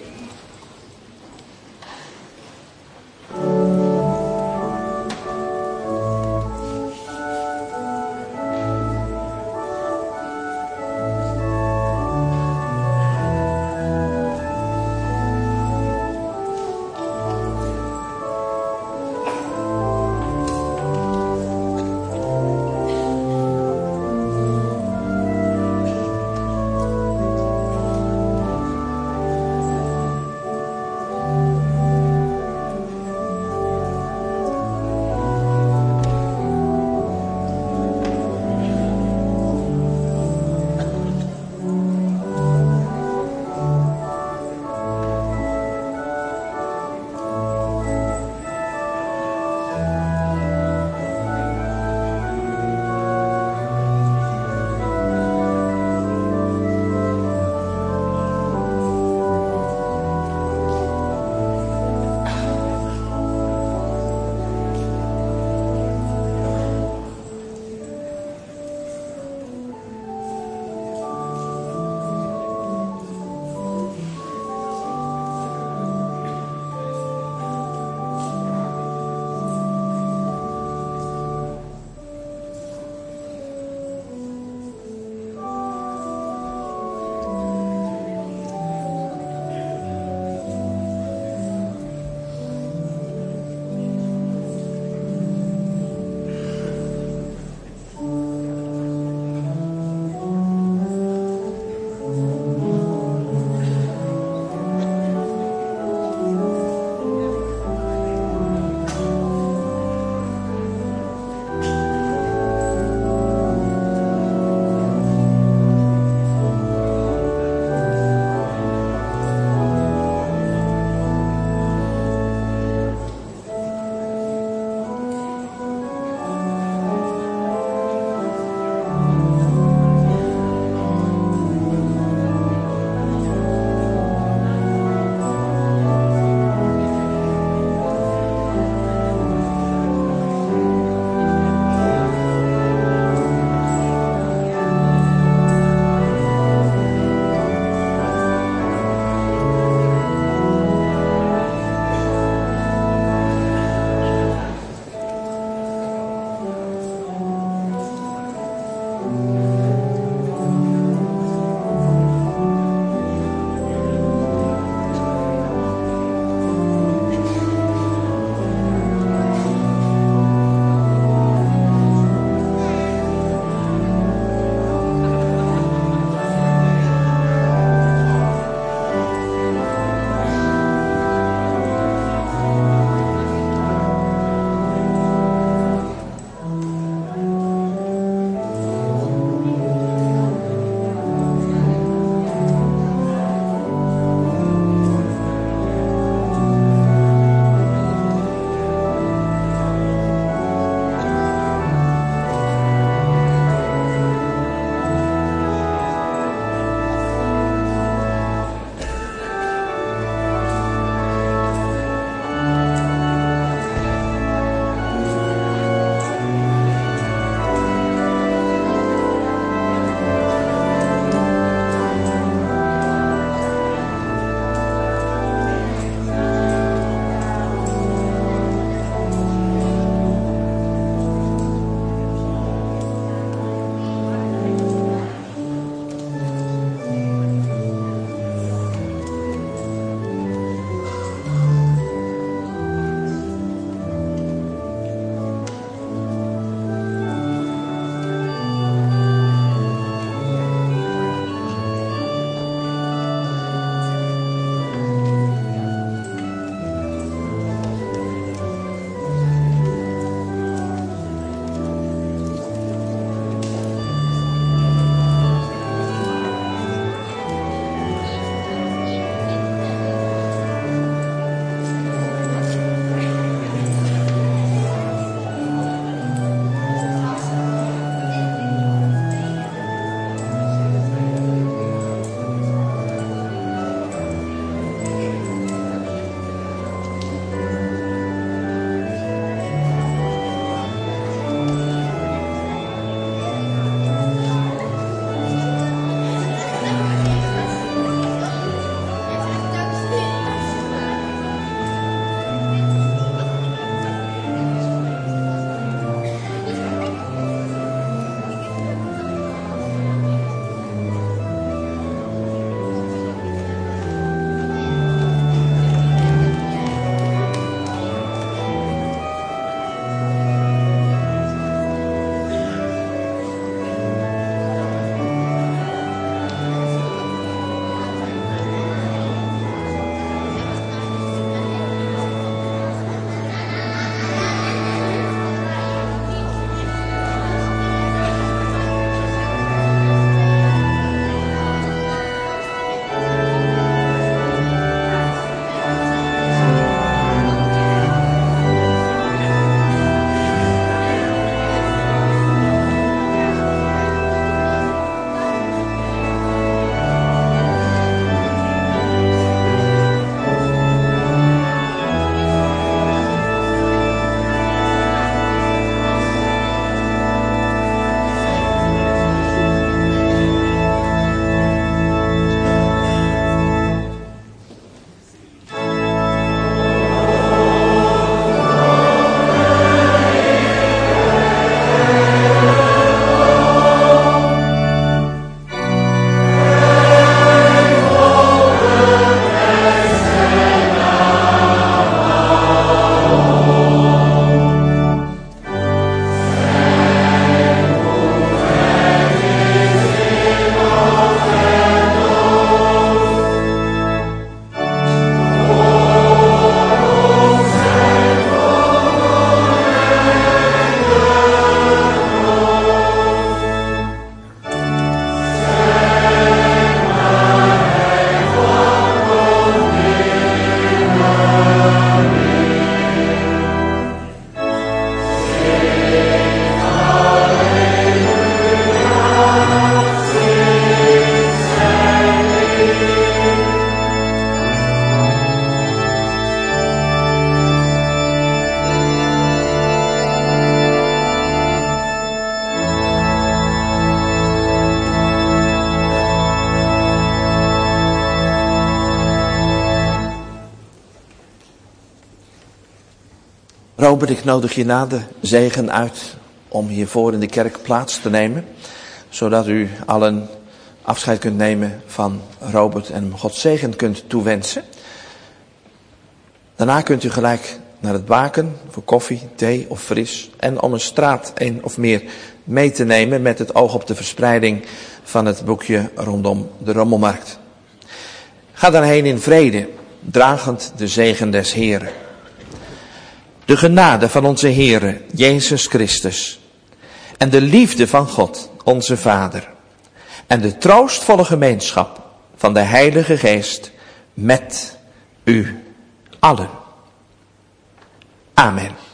Robert, ik nodig je na de zegen uit om hiervoor in de kerk plaats te nemen. Zodat u allen afscheid kunt nemen van Robert en hem Gods zegen kunt toewensen. Daarna kunt u gelijk naar het baken voor koffie, thee of fris. En om een straat één of meer mee te nemen met het oog op de verspreiding van het boekje rondom de Rommelmarkt. Ga daarheen in vrede, dragend de zegen des Heren. De genade van onze Heere, Jezus Christus. En de liefde van God, onze Vader. En de troostvolle gemeenschap van de Heilige Geest met u allen. Amen.